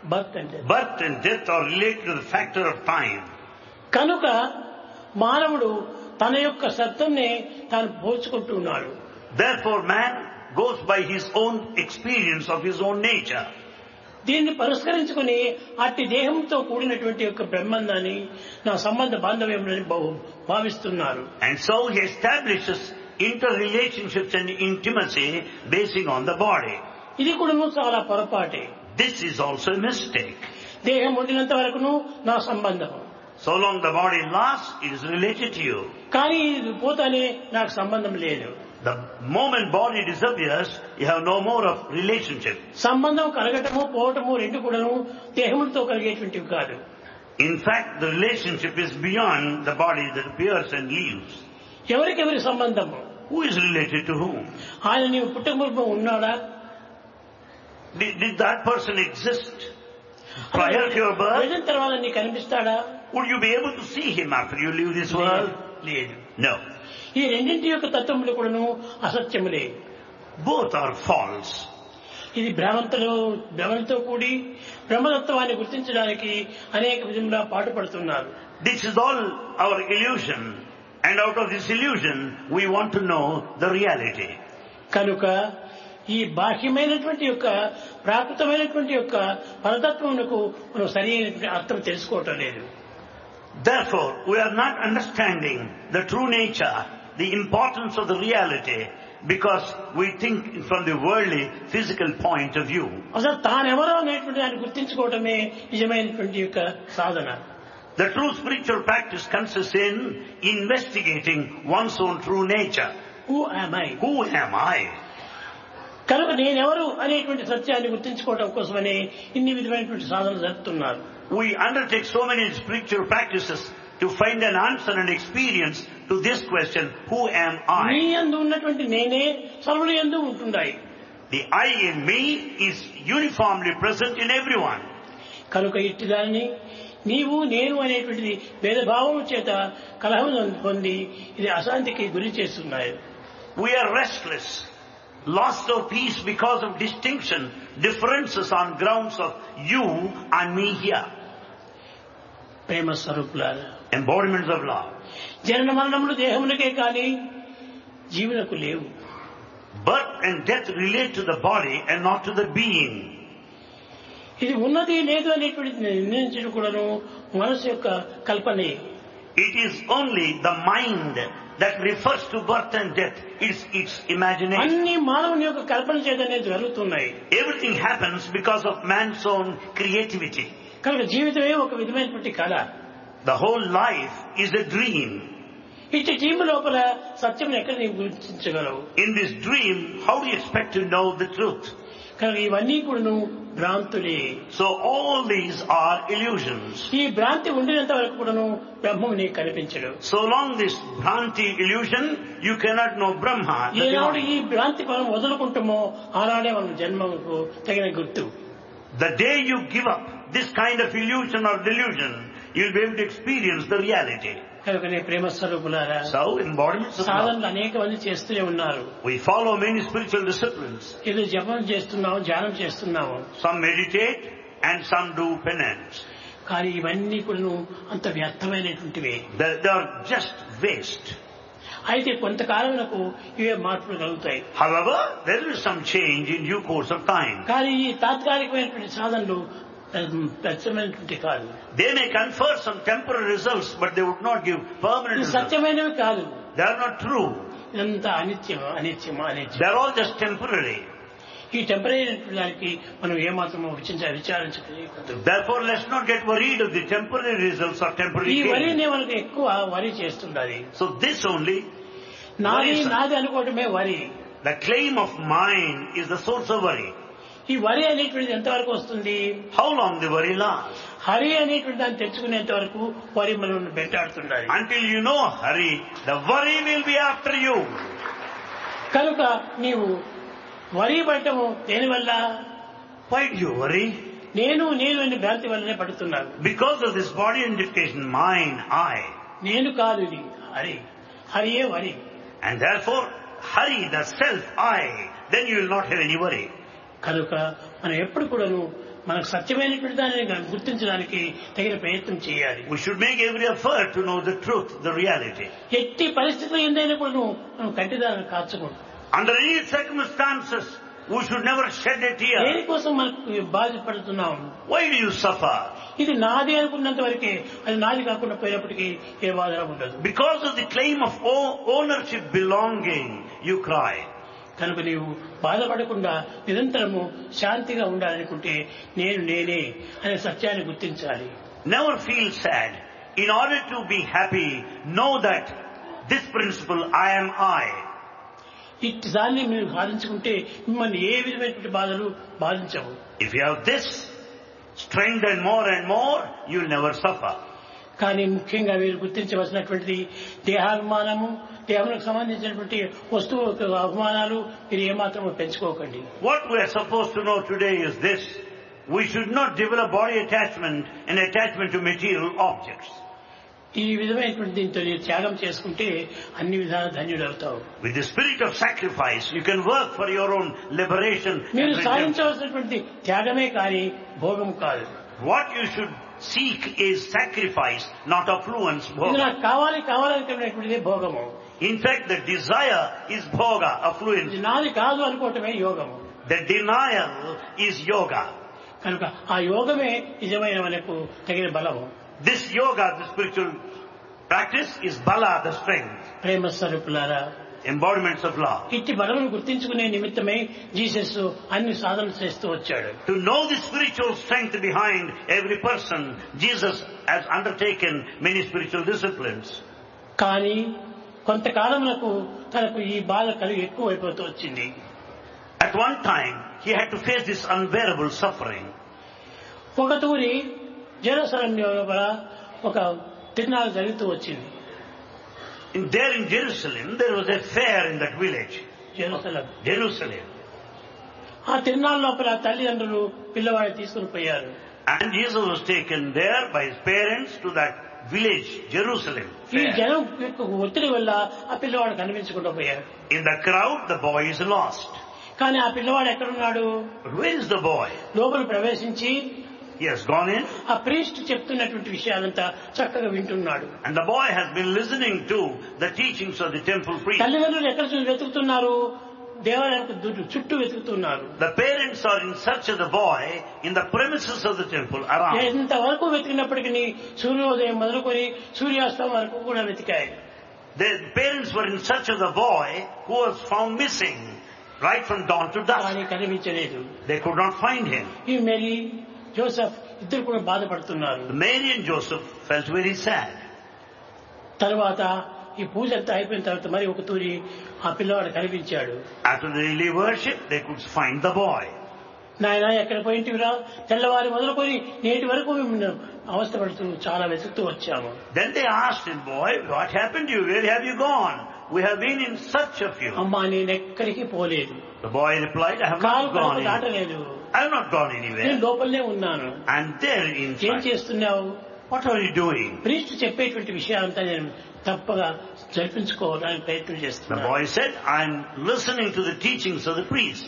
S8: Birth అంటే
S9: Birth and death are related to the factor of time.
S8: కనుక మానవుడు తన యొక్క సత్తునే తాను పోల్చుకుంటూ ఉన్నాడు.
S9: Therefore man goes by his own experience of his own nature.
S8: దీన్ని పరిష్కరించుకుని అట్టి దేహంతో కూడినటువంటి యొక్క బ్రహ్మాండాన్ని నా సంబంధ బాంధవ్యం భావిస్తున్నారు.
S9: And so he establishes interrelationships and intimacy basing on the body.
S8: ఇది కూడా చాలా పొరపాటే.
S9: This is also a mistake.
S8: దేహం ఉండినంత వరకును నా సంబంధం,
S9: So long the body lasts, it is related to you.
S8: కానీ ఇది పోతానే నాకు సంబంధం లేదు.
S9: The moment body disappears, you have no more of relationship.
S8: సంబంధం కలగటము పోవటము రెండు కూడాను దేహంతో కలిగేటువంటివి కాదు.
S9: In fact, the relationship is beyond the body that appears and leaves.
S8: ఎవరికెవరి సంబంధము?
S9: Who is related to whom?
S8: ఆయన నీవు పుట్టకముందు ఉన్నాడా?
S9: Did that person exist prior to your birth?
S8: వెళ్ళిన తర్వాత నీకు కనిపిస్తాడా?
S9: Would you be able to see him after you leave this world?
S8: లేదు.
S9: No.
S8: ఈ రెండింటి యొక్క తత్వములు కూడాను అసత్యములే.
S9: Both are false.
S8: ఇది భ్రమలతో కూడి బ్రహ్మతత్వాన్ని గుర్తించడానికి అనేక విధంగా పాటుపడుతున్నారు.
S9: This is all our illusion, and out of this illusion we want to know the reality.
S8: కనుక ఈ బాహ్యమైనటువంటి యొక్క ప్రాకృతమైనటువంటి యొక్క పరతత్వమునకు మనం సరైన అర్థం తెలుసుకోవటం లేదు.
S9: Therefore, we are not understanding the true nature, the importance of the reality, because we think from the worldly, physical point of view.
S8: అసలు తానెవరో అనేటువంటి దాన్ని గుర్తించుకోవటమే నిజమైనటువంటి యొక్క సాధన.
S9: The true spiritual practice consists in investigating one's own true nature.
S8: Who am I?
S9: Who am I?
S8: కనుక నేనెవరు అనేటువంటి సత్యాన్ని గుర్తించుకోవడం కోసమని ఇన్ని విధమైనటువంటి సాధనలు జరుపుతున్నారు.
S9: We undertake so many spiritual practices to find an answer and experience to this question, who am
S8: నీ
S9: I?
S8: యందు ఉన్నటువంటి నేనే సర్వుల యందు ఉంటున్నాయి.
S9: The I in me is uniformly present in everyone.
S8: కనుక ఇట్టి దానిని నీవు నేను అనేటువంటిది భేదభావం చేత కలహం పొంది ఇది అశాంతికి గురి చేస్తున్నాయి.
S9: We are restless, lost of peace because of distinction, differences on grounds of you and me here.
S8: ప్రేమ స్వరూపులారా,
S9: Embodiments of love.
S8: జనన మరణములు దేహములకే కానీ జీవులకు లేవు.
S9: Birth and death relate to the body and not to the being.
S8: ఇది ఉన్నది లేదు అనేటువంటి నిర్ణయించడం కూడాను మనసు యొక్క కల్పనే.
S9: It is only the mind that refers to birth and death. It's imagination.
S8: అన్ని మానవుని యొక్క కల్పన చేతనే జరుగుతున్నాయి.
S9: Everything happens because of man's own creativity.
S8: కనుక జీవితమే ఒక విధమైనటువంటి కళ.
S9: The whole life is a dream.
S8: ఇట్టి జీవి లోపల సత్యం ఎక్కడ నీవు గుర్తించగలవు?
S9: In this dream, how do you expect to know the truth?
S8: కనుక ఇవన్నీ కూడాను భ్రాంతులే.
S9: So all these are illusions.
S8: ఈ భ్రాంతి ఉండినంత వరకు కూడాను బ్రహ్మం నీకు కనిపించడు.
S9: So long this Bhranti illusion, you cannot know Brahma. the
S8: ఏనాడు
S9: divine.
S8: ఈ భ్రాంతి మనం వదులుకుంటామో ఆనాడే మన జన్మకు తగిన గుర్తు.
S9: The day you give up this kind of illusion or delusion, you'll be able to experience the reality.
S8: కనుకనే ప్రేమ స్వరూపులారా,
S9: So embodiments of love.
S8: సాధనలు అనేక మంది చేస్తూనే ఉన్నారు.
S9: We follow many spiritual disciplines.
S8: ఏదో జపం చేస్తున్నాము, ధ్యానం చేస్తున్నాము.
S9: Some meditate and some do penance.
S8: కానీ ఇవన్నీ కూడా అంత వ్యర్థమైనటువంటివే.
S9: They are just waste.
S8: అయితే కొంతకాలమునకు ఇవే మార్పులు కలుగుతాయి.
S9: However, there is some change in due course of time.
S8: కానీ ఈ తాత్కాలికమైనటువంటి సాధనలు ప్రత్యమైనటువంటి కాదు.
S9: They may confer some temporary results, but they would not give permanent
S8: ఇది
S9: results.
S8: సత్యమైనవి కాదు.
S9: They are not true.
S8: ఇదంతా అనిత్యం.
S9: They are all just temporary.
S8: ఈ temporary దానికి మనం ఏమాత్రం విచారించలేదు.
S9: Therefore, let's not get worried of the temporary results or temporary
S8: ఈ
S9: gain.
S8: వరినే మనకు ఎక్కువ వరి చేస్తుండాలి.
S9: So this only,
S8: నాది అనుకోవటమే వరి.
S9: the claim of mine is the source of worry.
S8: ఈ వరి అనేటువంటిది ఎంతవరకు వస్తుంది?
S9: How long the worry lasts?
S8: Hari అనేటువంటి దాన్ని తెచ్చుకునేంత వరకు వరి మనం వెంటాడుతుండాలి.
S9: Until you know hurry, the worry will be after you.
S8: కనుక నీవు వరి పడటము దేనివల్ల?
S9: Why do you worry?
S8: నేను అనే భ్రాంతి వల్లనే పడుతున్నాను.
S9: Because of this body identification, mine, I.
S8: నేను కాదు, ఇది హరియే వరి.
S9: And therefore, hurry, the self, I. Then you will not have any worry.
S8: కనుక మనం ఎప్పుడు కూడాను మనకు సత్యమైనటువంటి దానిని గుర్తించడానికి తగిన ప్రయత్నం చేయాలి.
S9: We should make every effort to know the truth, the reality.
S8: ఎట్టి పరిస్థితులు ఏందైనా కూడా మనం కంటిదాన్ని కాచకూడదు.
S9: Under any circumstances, we should never shed a tear.
S8: దేనికోసం మనకు బాధపడుతున్నాం?
S9: Why do you suffer?
S8: ఇది నాది అనుకున్నంత వరకే, అది నాది కాకుండా పోయినప్పటికీ ఏ బాధ ఉండదు.
S9: Because of the claim of ownership, belonging, you cry.
S8: కనుక నీవు బాధపడకుండా నిరంతరము శాంతిగా ఉండాలనుకుంటే నేనే అనే సత్యాన్ని గుర్తించాలి.
S9: Never feel sad. In order to be happy, know that this principle, I am I.
S8: ఇట్టి దాన్ని మీరు సాధించుకుంటే మిమ్మల్ని ఏ విధమైనటువంటి బాధలు బాధించవు.
S9: If you have this strength and more, you will never suffer.
S8: కానీ ముఖ్యంగా మీరు గుర్తించవలసినటువంటిది దేహాభిమానము, దేహములకు సంబంధించినటువంటి వస్తువు అభిమానాలు మీరు ఏమాత్రం పెంచుకోకండి.
S9: What we are supposed to know today is this: we should not develop body attachment and attachment to material objects.
S8: ఈ విధమైనటువంటి దీంతో త్యాగం చేసుకుంటే అన్ని విధాల ధన్యుడవుతావు.
S9: With the spirit of sacrifice, you can work for your own liberation.
S8: మీరు సాధించవలసినటువంటి త్యాగమే కానీ భోగం కాదు.
S9: What you should seek is sacrifice, not affluence,
S8: ఇది
S9: bhoga.
S8: నాకు కావాలనుకునేటువంటిది భోగము.
S9: In fact, the desire is bhoga, affluence.
S8: ఇది నాది కాదు అనుకోవటమే యోగము.
S9: The denial is yoga.
S8: కనుక ఆ యోగమే నిజమైన మనకు తగిన బలము.
S9: This yoga, the spiritual practice, is bala, the strength,
S8: ప్రేమ స్వరూపులారా,
S9: embodiments of love.
S8: ఇట్టి బలమును గుర్తించుకునే నిమిత్తమై జీసస్ అన్ని సాధనలు చేస్తూ వచ్చాడు.
S9: To know the spiritual strength behind every person, Jesus has undertaken many spiritual disciplines.
S8: కానీ కొంతకాలములకు తనకు ఈ బాధ కలిగి ఎక్కువైపోతూ వచ్చింది.
S9: At one time, he had to face this unbearable suffering.
S8: ఒక తూరి జెరూసలేం లోపల ఒక తిరునాళ్ళు జరుగుతూ వచ్చింది.
S9: There in Jerusalem, there was a fair in that village. Jerusalem.
S8: ఆ తిరునాళ్ళ లోపల తల్లిదండ్రులు పిల్లవాడిని తీసుకుని పోయారు.
S9: And Jesus was taken there by his parents to that village, Jerusalem.
S8: ఈ
S9: Fair.
S8: జనం యొక్క ఒత్తిడి వల్ల ఆ పిల్లవాడు కనిపించకుండా పోయారు.
S9: In the crowd, the boy is lost.
S8: కానీ ఆ పిల్లవాడు ఎక్కడున్నాడు?
S9: But where is the boy?
S8: లోపల ప్రవేశించి
S9: He has gone in,
S8: ఆ ప్రీస్ట్ చెప్తున్నటువంటి విషయాలంతా చక్కగా వింటున్నాడు.
S9: and the boy has been listening to the teachings of the temple priest.
S8: తల్లిదండ్రులు ఎక్కడ చూసి వెతుకుతున్నారు? దేవాలయానికి చుట్టూ వెతుకుతున్నారు.
S9: The parents are in search of the boy in the premises of the temple around.
S8: ఎంతవరకు వెతికినప్పటికీ సూర్యోదయం మొదలుకొని సూర్యాస్తమయం వరకు కూడా వెతికాయి.
S9: The parents were in search of the boy who was found missing right from dawn to dusk.
S8: కానీ కనిపించలేదు.
S9: They could not find him.
S8: ఈ Mary Joseph ఇద్దరు కూడా బాధపడుతున్నారు.
S9: Mary and Joseph felt very sad.
S8: తర్వాత ఈ పూజ అంతా అయిపోయిన తర్వాత మరి ఒక తూరి ఆ పిల్లవాడు కనిపించాడు.
S9: After the daily worship, they could find the boy.
S8: నాయన ఎక్కడ పోయింటివిరా? తెల్లవారి మొదలుకొని నేటి వరకు మేము అవస్థపడుతూ చాలా వెతుకుతూ వచ్చాము.
S9: Then they asked him, boy, what happened to you? Where have you gone? We have been in search of you.
S8: అమ్మా నేను ఎక్కడికి పోలేదు.
S9: The boy replied, I have
S8: కాలు
S9: not gone
S8: కడుపు
S9: anywhere.
S8: దాటలేదు.
S9: I have not gone
S8: నేను
S9: anywhere.
S8: లోపలనే ఉన్నాను.
S9: And there
S8: ఏం
S9: inside.
S8: చేస్తున్నావు?
S9: What are you doing?
S8: Priest చెప్పేటువంటి విషయాలంతా నేను తప్పగా జరిపించుకోవడానికి ప్రయత్నం
S9: The
S8: చేస్తున్నాను.
S9: boy said, I am listening to the teachings of the priest.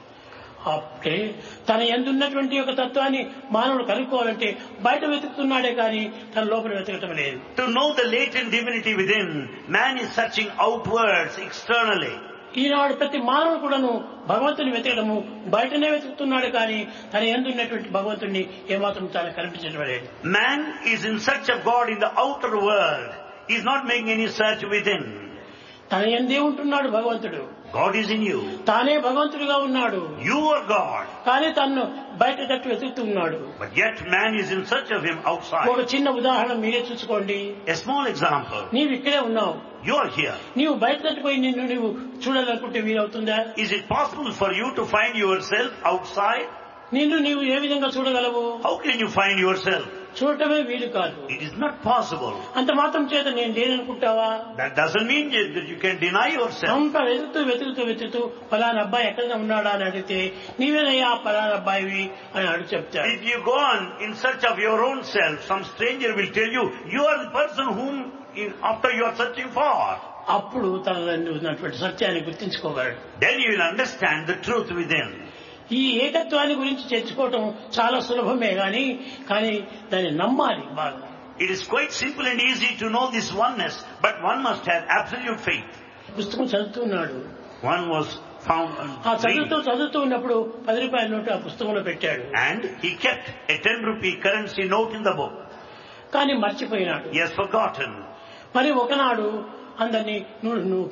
S8: అప్పుడే తన ఎందున్నటువంటి ఒక తత్వాన్ని మానవుడు కనుక్కోవాలంటే బయట వెతుకుతున్నాడే కానీ తన లోపల వెతకటం లేదు.
S9: To know the latent divinity within, man is searching outwards, externally.
S8: ఈనాడు ప్రతి మానవుడు కూడాను భగవంతుని వెతకడము బయటనే వెతుకుతున్నాడు కానీ తన ఎందున్నటువంటి భగవంతుని ఏమాత్రం తాను కనిపించడం లేదు.
S9: Man is in search of God in the outer world. He is not making any search within.
S8: తన ఎందే ఉంటున్నాడు భగవంతుడు.
S9: God is in you.
S8: తానే భగవంతుడిగా ఉన్నాడు.
S9: You are God.
S8: కానీ తను బయట తట్టు వెతుకుతున్నాడు.
S9: But yet man is in search of him outside.
S8: ఒక చిన్న ఉదాహరణ మీరే చూసుకోండి.
S9: A small example.
S8: నీవు ఇక్కడే ఉన్నావు.
S9: You are here.
S8: నీవు బయట తట్టుపోయి నీవు చూడాలనుకుంటే వీలవుతుందా?
S9: Is it possible for you to find yourself outside?
S8: నీవు ఏ విధంగా చూడగలవు?
S9: How can you find yourself?
S8: చూడటమే వీలు కాదు.
S9: It is not possible.
S8: అంత మాత్రం చేత నేను లేననుకుంటావా?
S9: That doesn't mean that you can deny yourself.
S8: అంత వెతుకుతూ ఫలానా అబ్బాయి ఎక్కడ ఉన్నాడా అని అడిగితే నీవేనయ్యా ఫలానా అబ్బాయివి అని అడుగు చెప్తాడు.
S9: If you go on in search of your own self, some stranger will tell you, you are the person whom after you are searching for.
S8: అప్పుడు తన ఉన్నటువంటి సత్యాన్ని గుర్తించుకోగలడు.
S9: Then you will understand the truth within.
S8: ఈ ఏకత్వాన్ని గురించి చర్చించుకోవటం చాలా సులభమే కానీ దాన్ని నమ్మాలి బాగా.
S9: It is quite simple and easy to know this oneness, but one must have absolute faith.
S8: పుస్తకం చదువుతున్నాడు.
S9: One was found
S8: ఆ చదువుతూ ఉన్నప్పుడు 10 రూపాయల నోటు ఆ పుస్తకంలో పెట్టాడు.
S9: and he kept a 10 rupee currency note in the book.
S8: కానీ మర్చిపోయినాడు.
S9: He has forgotten.
S8: మరి ఒకనాడు అందరినీ నువ్వు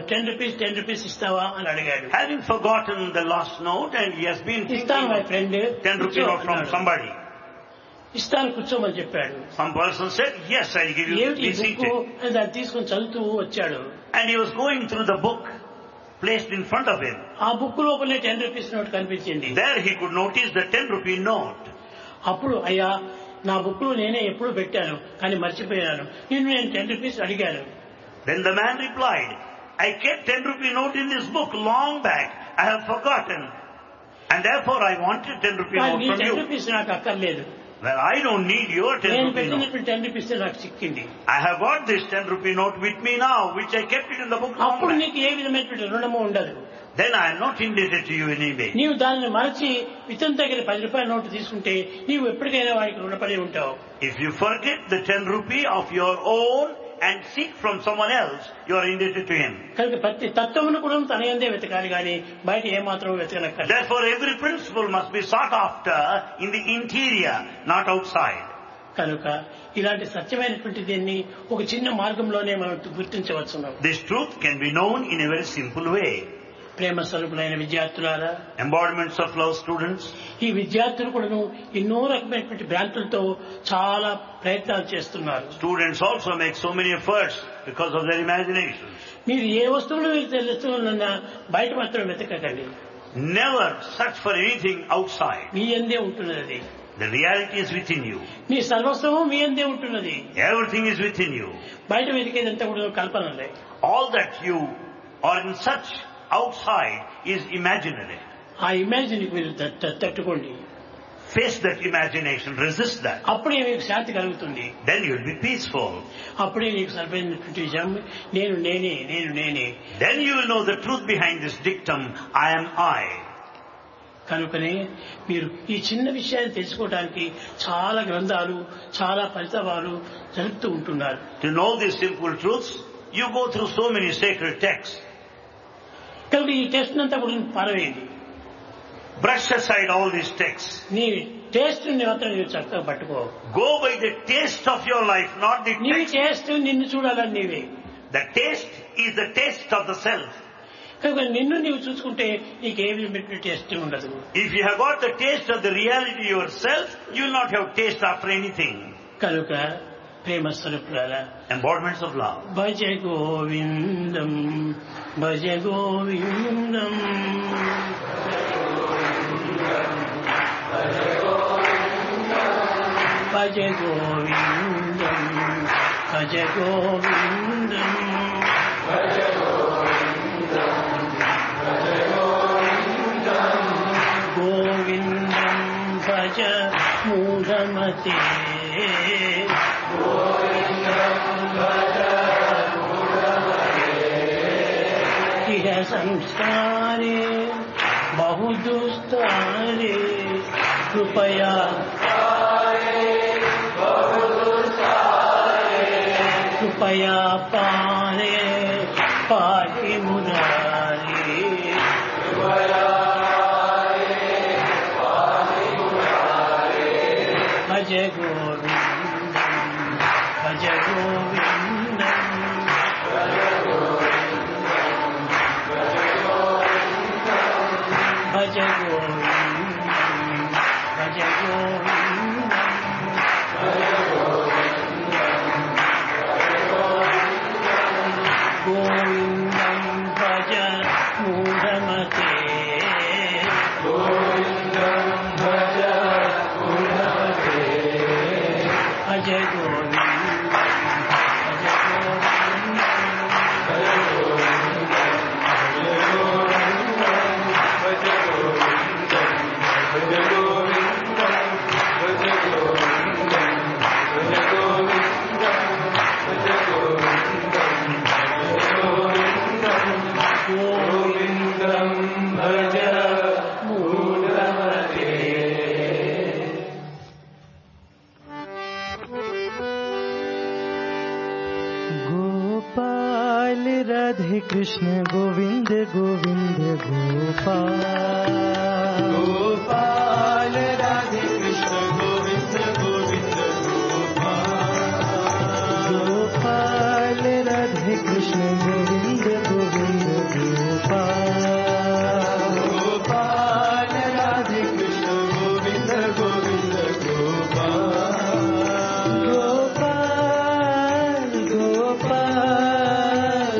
S8: 10 రూపీస్ ఇస్తావా అని అడిగాడు.
S9: Having forgotten the lost note, and he has been
S8: ఇస్తాను my friend,
S9: 10 rupee note from somebody.
S8: ఇస్తాను కూర్చోమని చెప్పాడు.
S9: Some person said, yes, I'll give you. Be seated.
S8: దాన్ని తీసుకుని చదువుతూ వచ్చాడు.
S9: And he was going through the book placed in front of him.
S8: ఆ book లోపలే 10 రూపీస్ నోట్ కనిపించింది.
S9: There he could notice the 10 rupee note.
S8: అప్పుడు అయ్యా నా బుక్ లో నేనే ఎప్పుడు పెట్టాను కానీ మర్చిపోయాను, నేను 10 రూపీస్ అడిగాను.
S9: Then the man replied, I kept 10 rupee note in this book long back. I have forgotten. And therefore I wanted 10 rupee note from you.
S8: 10 rupees నాకు అక్కర్లేదు.
S9: Well, I don't need your 10
S8: నేను
S9: rupee note.
S8: పెట్టినప్పుడు 10 rupees నాకు చిక్కింది.
S9: I have got this 10 rupee note with me now, which I kept it in the book long
S8: అప్పుడు
S9: back.
S8: నీకు ఏ విధమైనటువంటి రుణము ఉండదు.
S9: Then I am not indebted to you in any way.
S8: నీవు దానిని మరచి ఇతని దగ్గర 10 రూపాయల నోటు తీసుకుంటే నీవు ఎప్పటికైనా వాడికి రుణపడి ఉంటావు.
S9: If you forget the 10 rupee of your own and seek from someone else, you are indebted to him.
S8: కనుక ప్రతి తత్వమును కూడా తన యందే వెతకాలి కానీ బయట ఏమాత్రం వెతకనక్కర్లేదు.
S9: Therefore every principle must be sought after in the interior, not outside.
S8: కనుక ఇలాంటి సత్యమైనటువంటి దీన్ని ఒక చిన్న మార్గంలోనే మనం గుర్తించవచ్చును.
S9: This truth can be known in a very simple way.
S8: ప్రేమ స్వరూపులైన విద్యార్థులారా,
S9: Embodiments of love students,
S8: ఈ విద్యార్థులు కూడా ఎన్నో రకమైనటువంటి భ్రాంతులతో చాలా ప్రయత్నాలు చేస్తున్నారు.
S9: students also make so many efforts because of their imagination.
S8: మీరు ఏ వస్తువులు మీరు తెలుస్తున్నా బయట మాత్రం వెతకకండి.
S9: Never search for anything outside.
S8: మీ యందే ఉంటున్నది.
S9: The reality is within you.
S8: మీ సర్వస్వము మీ యందే ఉంటున్నది.
S9: Everything is within you.
S8: బయట వెతికేదంతా కూడా కల్పనలే.
S9: All that you are in search outside is imaginary.
S8: ఆ ఇమాజిన్ మీరు తట్టుకోండి.
S9: Face that imagination, resist that.
S8: అప్పుడే మీకు శాంతి కలుగుతుంది.
S9: Then you will be peaceful.
S8: అప్పుడే నీకు సరిపోయినటువంటి నిజం నేనే.
S9: Then you will know the truth behind this dictum, I am I.
S8: కనుకనే మీరు ఈ చిన్న విషయాన్ని తెలుసుకోవడానికి చాలా గ్రంథాలు చాలా పరితవాలు జరుపుతూ ఉంటున్నారు.
S9: To know these simple truths, you go through so many sacred texts.
S8: కనుక ఈ టెస్ట్ అంతా కూడా పారవేయండి.
S9: Brush aside all these texts.
S8: నీ టేస్ట్ మాత్రం నీవు చక్కగా పట్టుకో.
S9: Go by the taste of your life, not the
S8: నీ
S9: text.
S8: టేస్ట్ నిన్ను చూడాలని నీవే.
S9: The taste is the taste of the self.
S8: కనుక నిన్ను నీవు చూసుకుంటే నీకు ఏ విధమైన టేస్ట్ ఉండదు.
S9: If you have got the taste of the reality yourself, you will not have taste after anything.
S8: కనుక ప్రేమ స్వరూపులారా,
S9: Embodiments of love.
S8: భజ గోవిందం భజ గోవిందం భజ గోవిందం భజ గోవిందం గోవిందం భజ మూఢమతే ఇహ సంస్కారే బహు దుస్తారే కృపయా కృపయా పారే పాటి మురారి భజ గోవిందం భజ గోవిందం భజ గోవిందం భజ గోవిందం భజ మూఢమతే భజ గోవిందం భజ గోవిందం
S10: राधे कृष्ण गोविंद गोविंद गोपाल गोपाल राधे कृष्ण गोविंद गोविंद गोपाल गोपाल राधे कृष्ण गोविंद गोविंद गोपाल गोपाल राधे कृष्ण गोविंद गोविंद गोपाल गोपाल गोपाल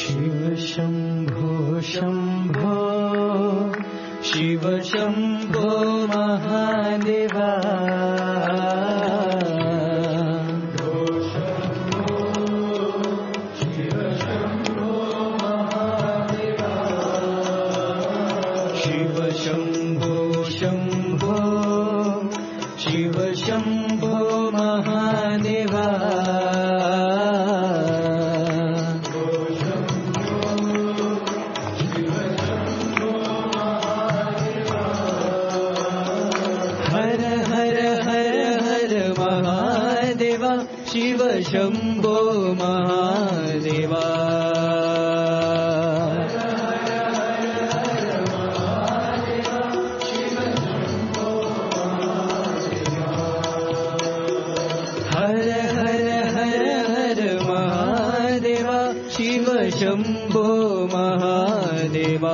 S10: शिव शंभो शंभो शिव शंभो महादेवा शिव शंभो महादेवा हर हर हर हर महादेवा शिव शंभो महादेवा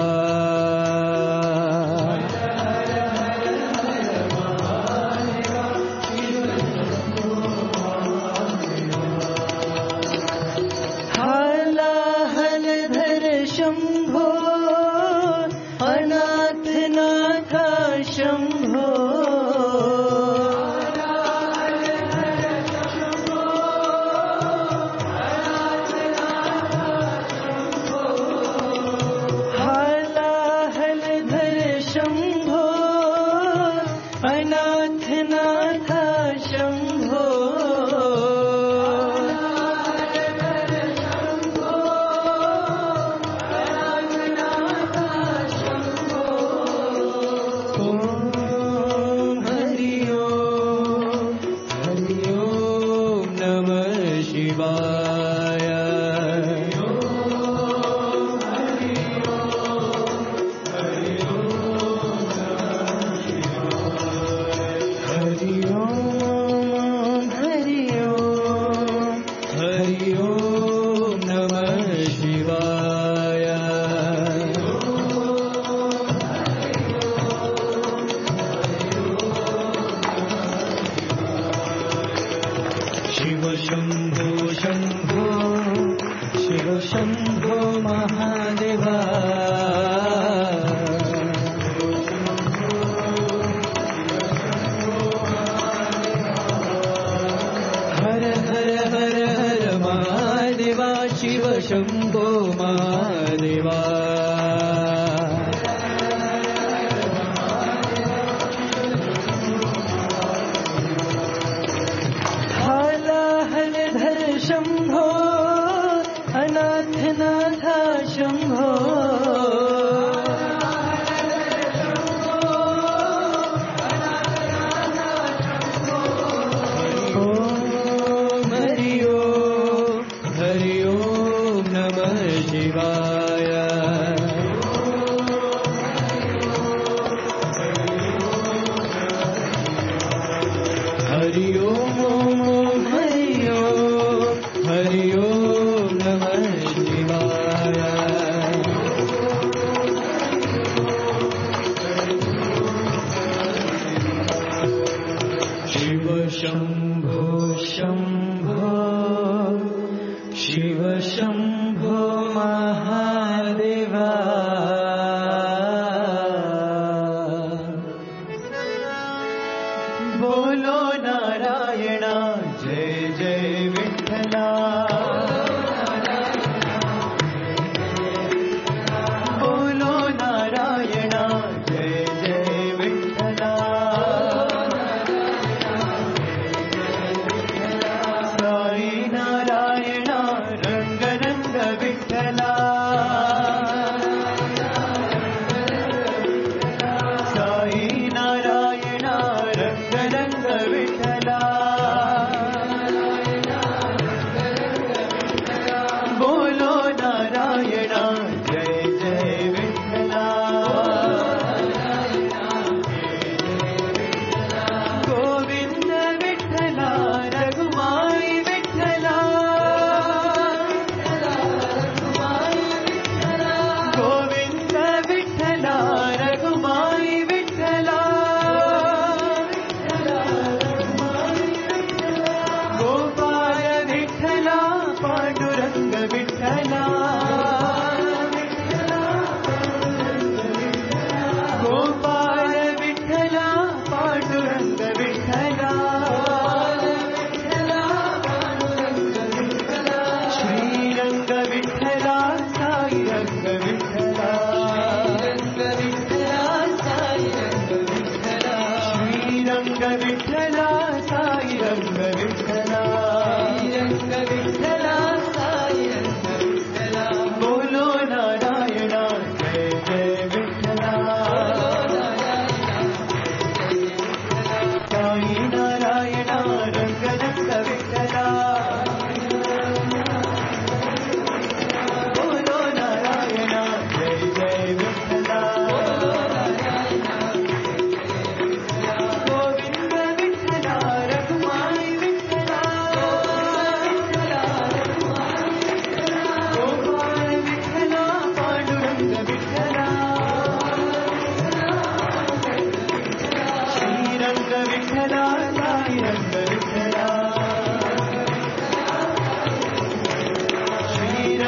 S7: पांडुरंग विठ्ठला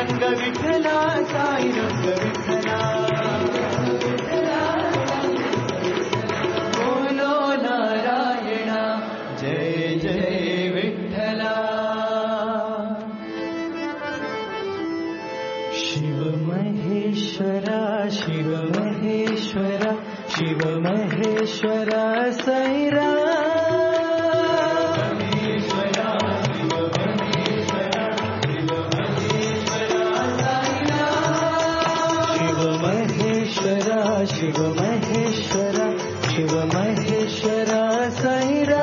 S10: रंग विठला साई रंग विठला बोलो नारायण जय जय विठला शिव महेश्वरा शिव महेश्वरा शिव महेश्वरा साईरा शिव महेश्वरा शिव महेश्वरा साईरा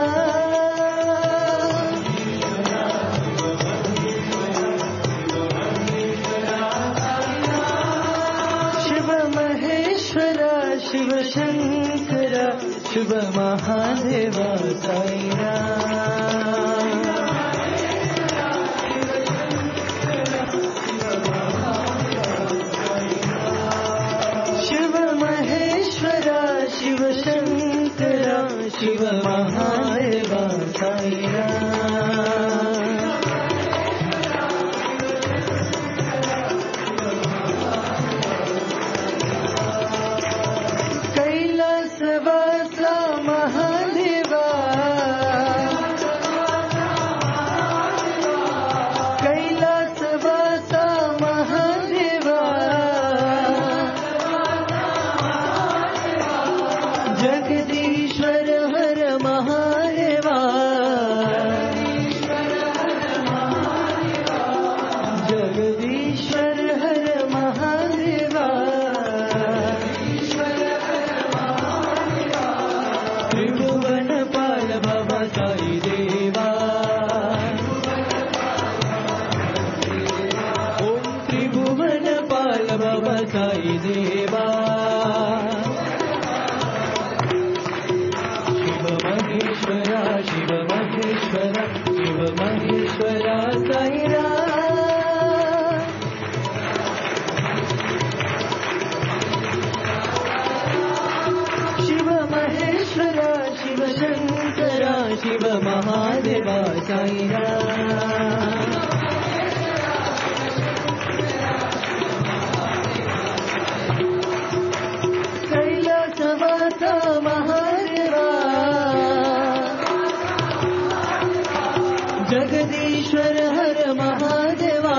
S10: शिव महेश्वरा शिव शंकरा शिव महादेवा साईरा शिव शंकरा शिव महादेवा साईरा कैलासवासा महादेवा कैलासवासा महादेवा जगदीश्वर हर महादेवा जगदीश्वर हर महादेवा त्रिभुवन पाल बाबा साई देवा ओम त्रिभुवन पाल बाबा साई देवा शिव महेश्वरा शिव महेश्वरा साईरा शिव महेश्वरा शिव शंकरा शिव महादेवा साईरा कैलासवासा महादेवा जगदीश्वर हर महादेवा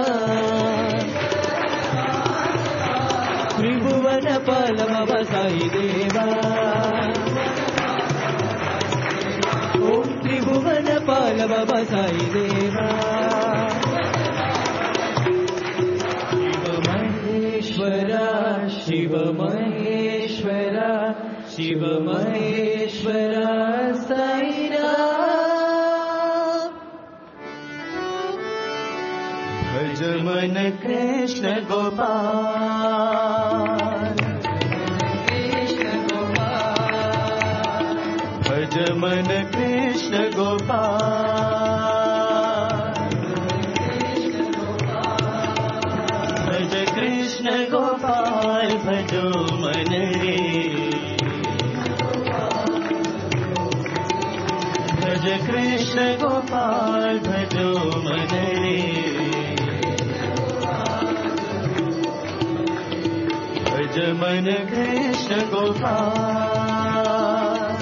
S10: त्रिभुवन पाल बाबा साई देवा ओम त्रिभुवन पाल बाबा साई देवा शिव महेश्वरा शिव महेश्वरा साईरा भज मन कृष्ण गोपाल कृष्ण गोपाल भज मन कृष्ण गोपाल भज कृष्ण गोपाल भजो मन रे भज कृष्ण गोपाल भजो मन रे भज मन कृष्ण गोपाल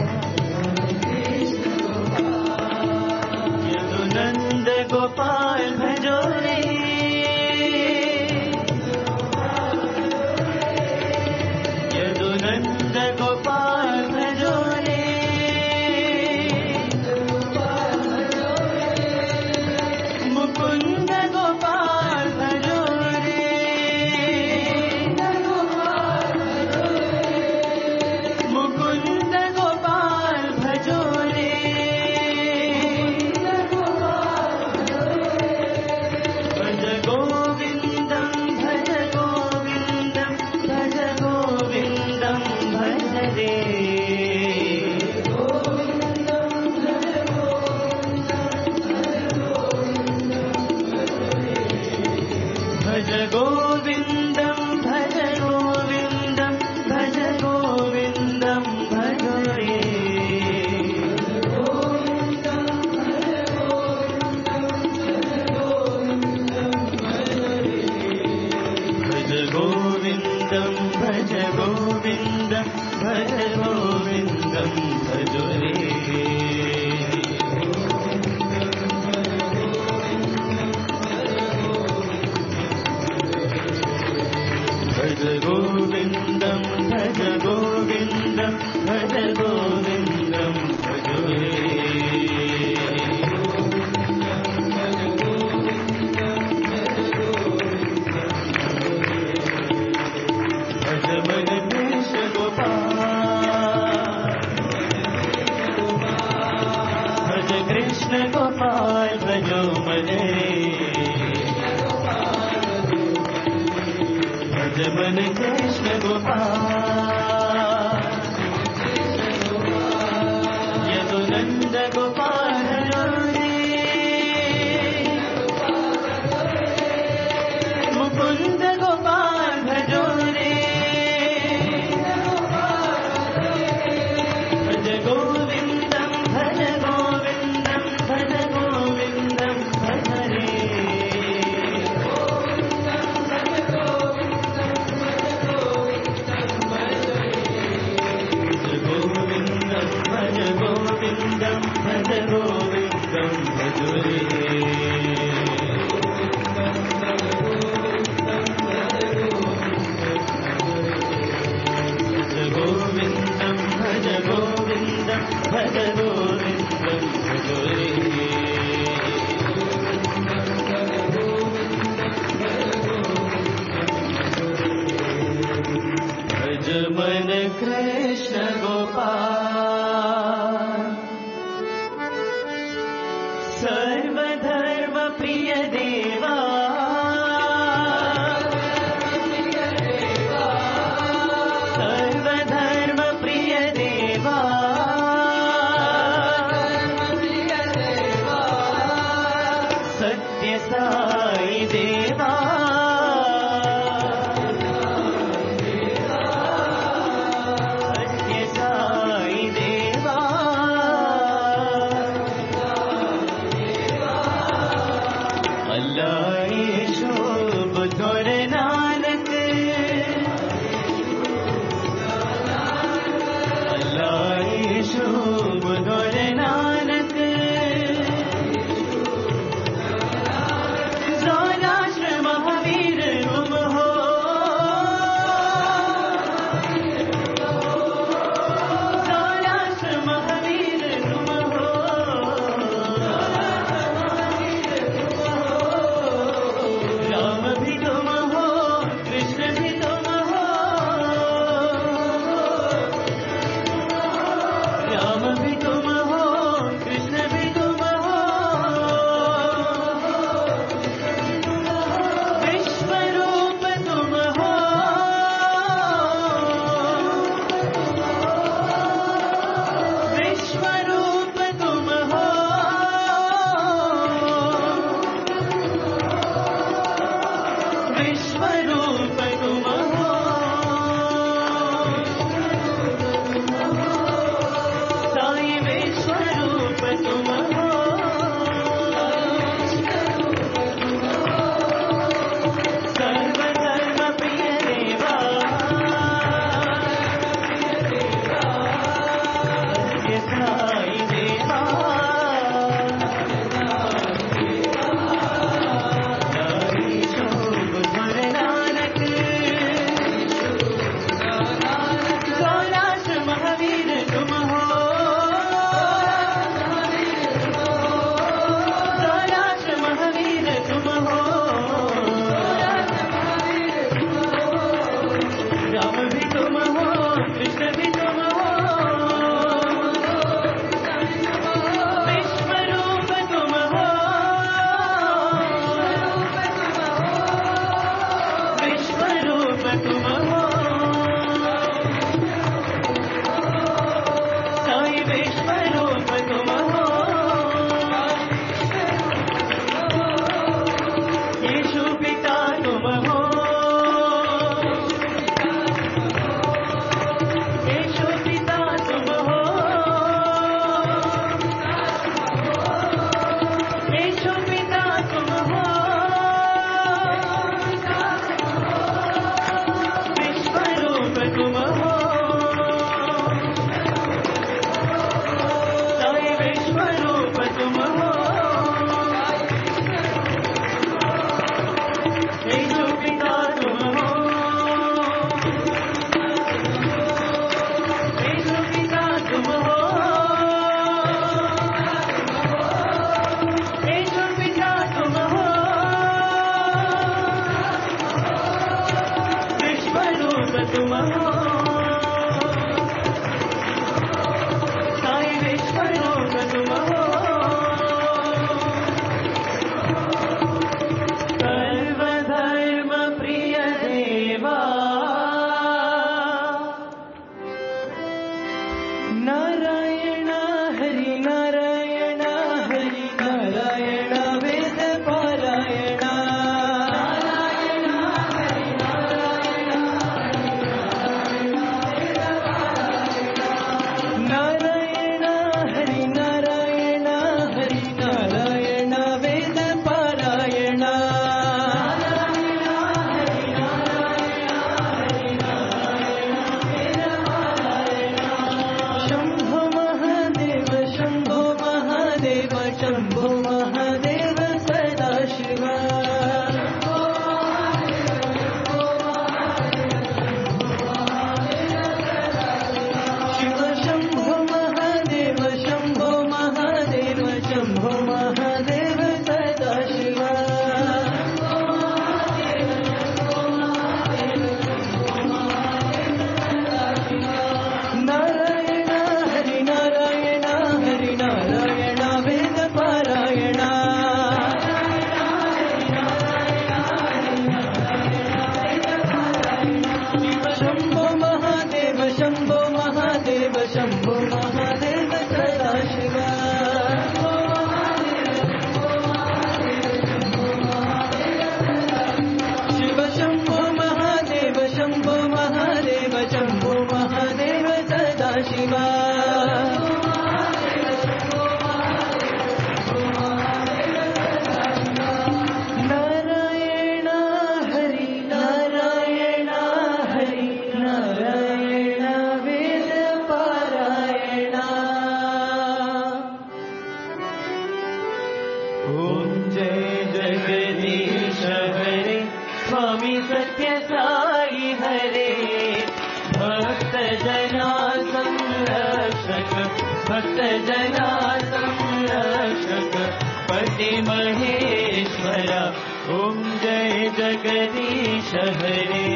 S10: यदुनंद गोपाल भजो रे यदुनंद गोपाल भजो रे मुकुंद गोपाल भजो रे मुकुंद गोपाल भजो रे भज गोविंदम भज गोविंदम भज गोविंदम भज रे भज गोविंदम भज गोविंदम भज गोविंदम भज रे भज गोविन्दं भज रे भज मन कृष्ण गोपाल भज कृष्ण गोपाल भजो मने भज मन कृष्ण गोपाल यदुनंद गोपाल मुकुंद गोपाल भजो रे भज गोविंदम भज गोविंदम भज गोविंदम भज रे भज गोविंदम भज गोविंदम भज रे गोविंदम भज गोविंदम भज गोविंदम भज रे भज मन कृष्ण गोपाल सर्वधर्म प्रिय देवा सर्वधर्म प्रिय देवा सत्य साई देवा सत्य साई देवा अल्लाह शोभ तोर नानक अल्लाह शोभ तोर नानक जोराश्र महावीर तुम हो जोराश्र महावीर तुम हो जगन्नाथं रक्षक पति महेश्वर ॐ जय जगदीश हरे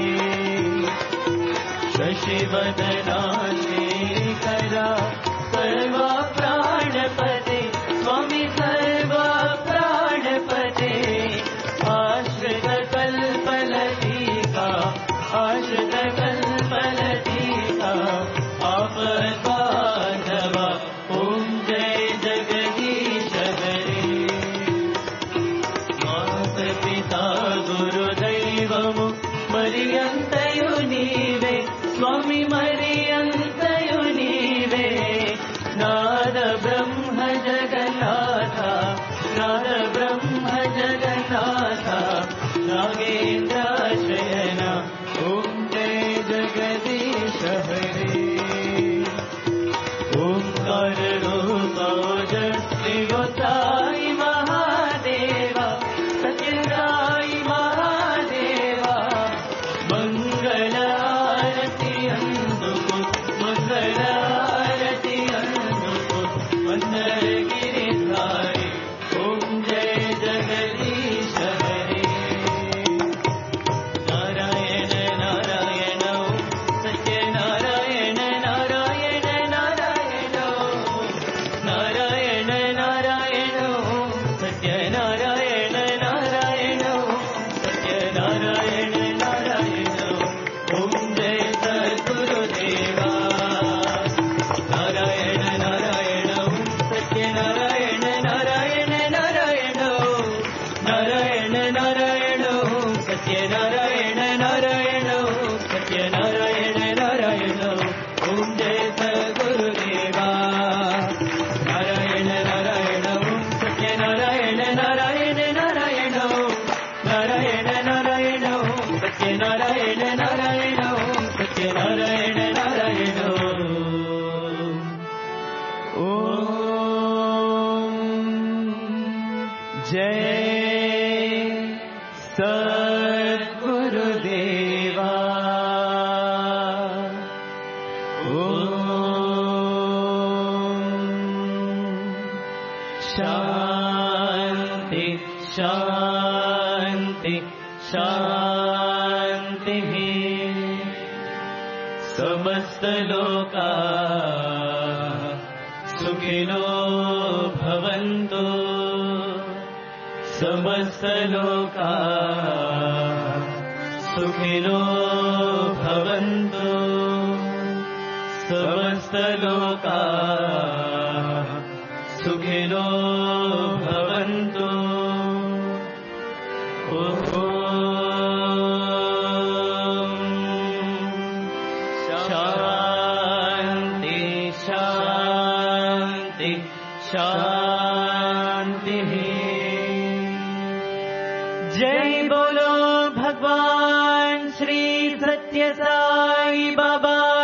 S10: शशिवदना शेखरा सर्वा प्राणपते स्वामी सर्वा प्राणपते आश्रित कल्पलतिका आश्रित कल्पलतिका आपद्बान्धवा ॐ जय जगदीश हरे मातपिता गुरुदैवमु मरियन्तयु नीवे स्वामी मरियन्तयु नीवे नाद ब्रह्म जगन्नाथ नाद ब्रह्म जगन्नाथ नागेन्द्रशयन ॐ जय जगदीश हरे ओंकार रूपोजस्त्रिगोसाई महादेवा सत्यसाई महादेवा मंगल आरती अंदुको मंगल आरती अंदुको मंदर गिरिधारी ॐ जय जगदीश हरे नारायण नारायण सत्यनारायण नारायण नारायण नारायण नारायण सत्यनारायण नारायण सत्यनारायण नारायण ॐ जय सद्गुरुदेवा नारायण नारायण सत्यनारायण नारायण नारायण नारायण नारायण सत्यनारायण नारायण सत्यनारायण नारायण ॐ जय सद्गुरुदेवा नारायण नारायण सत्यनारायण नारायण नारायण नारायण नारायण सत्यनारायण नारायण सत्यनारायण नारायण ॐ जय सद्गुरुदेवा शान्ति शान्ति शान्तिः समस्तलोका सुखिनो भवन्तु समस्तलोका सुखिनो भवन्तु समस्तलोका सुखिनो भवन्तु शान्ति शान्ति शान्तिः जय बोलो भगवान श्री सत्य साई बाबा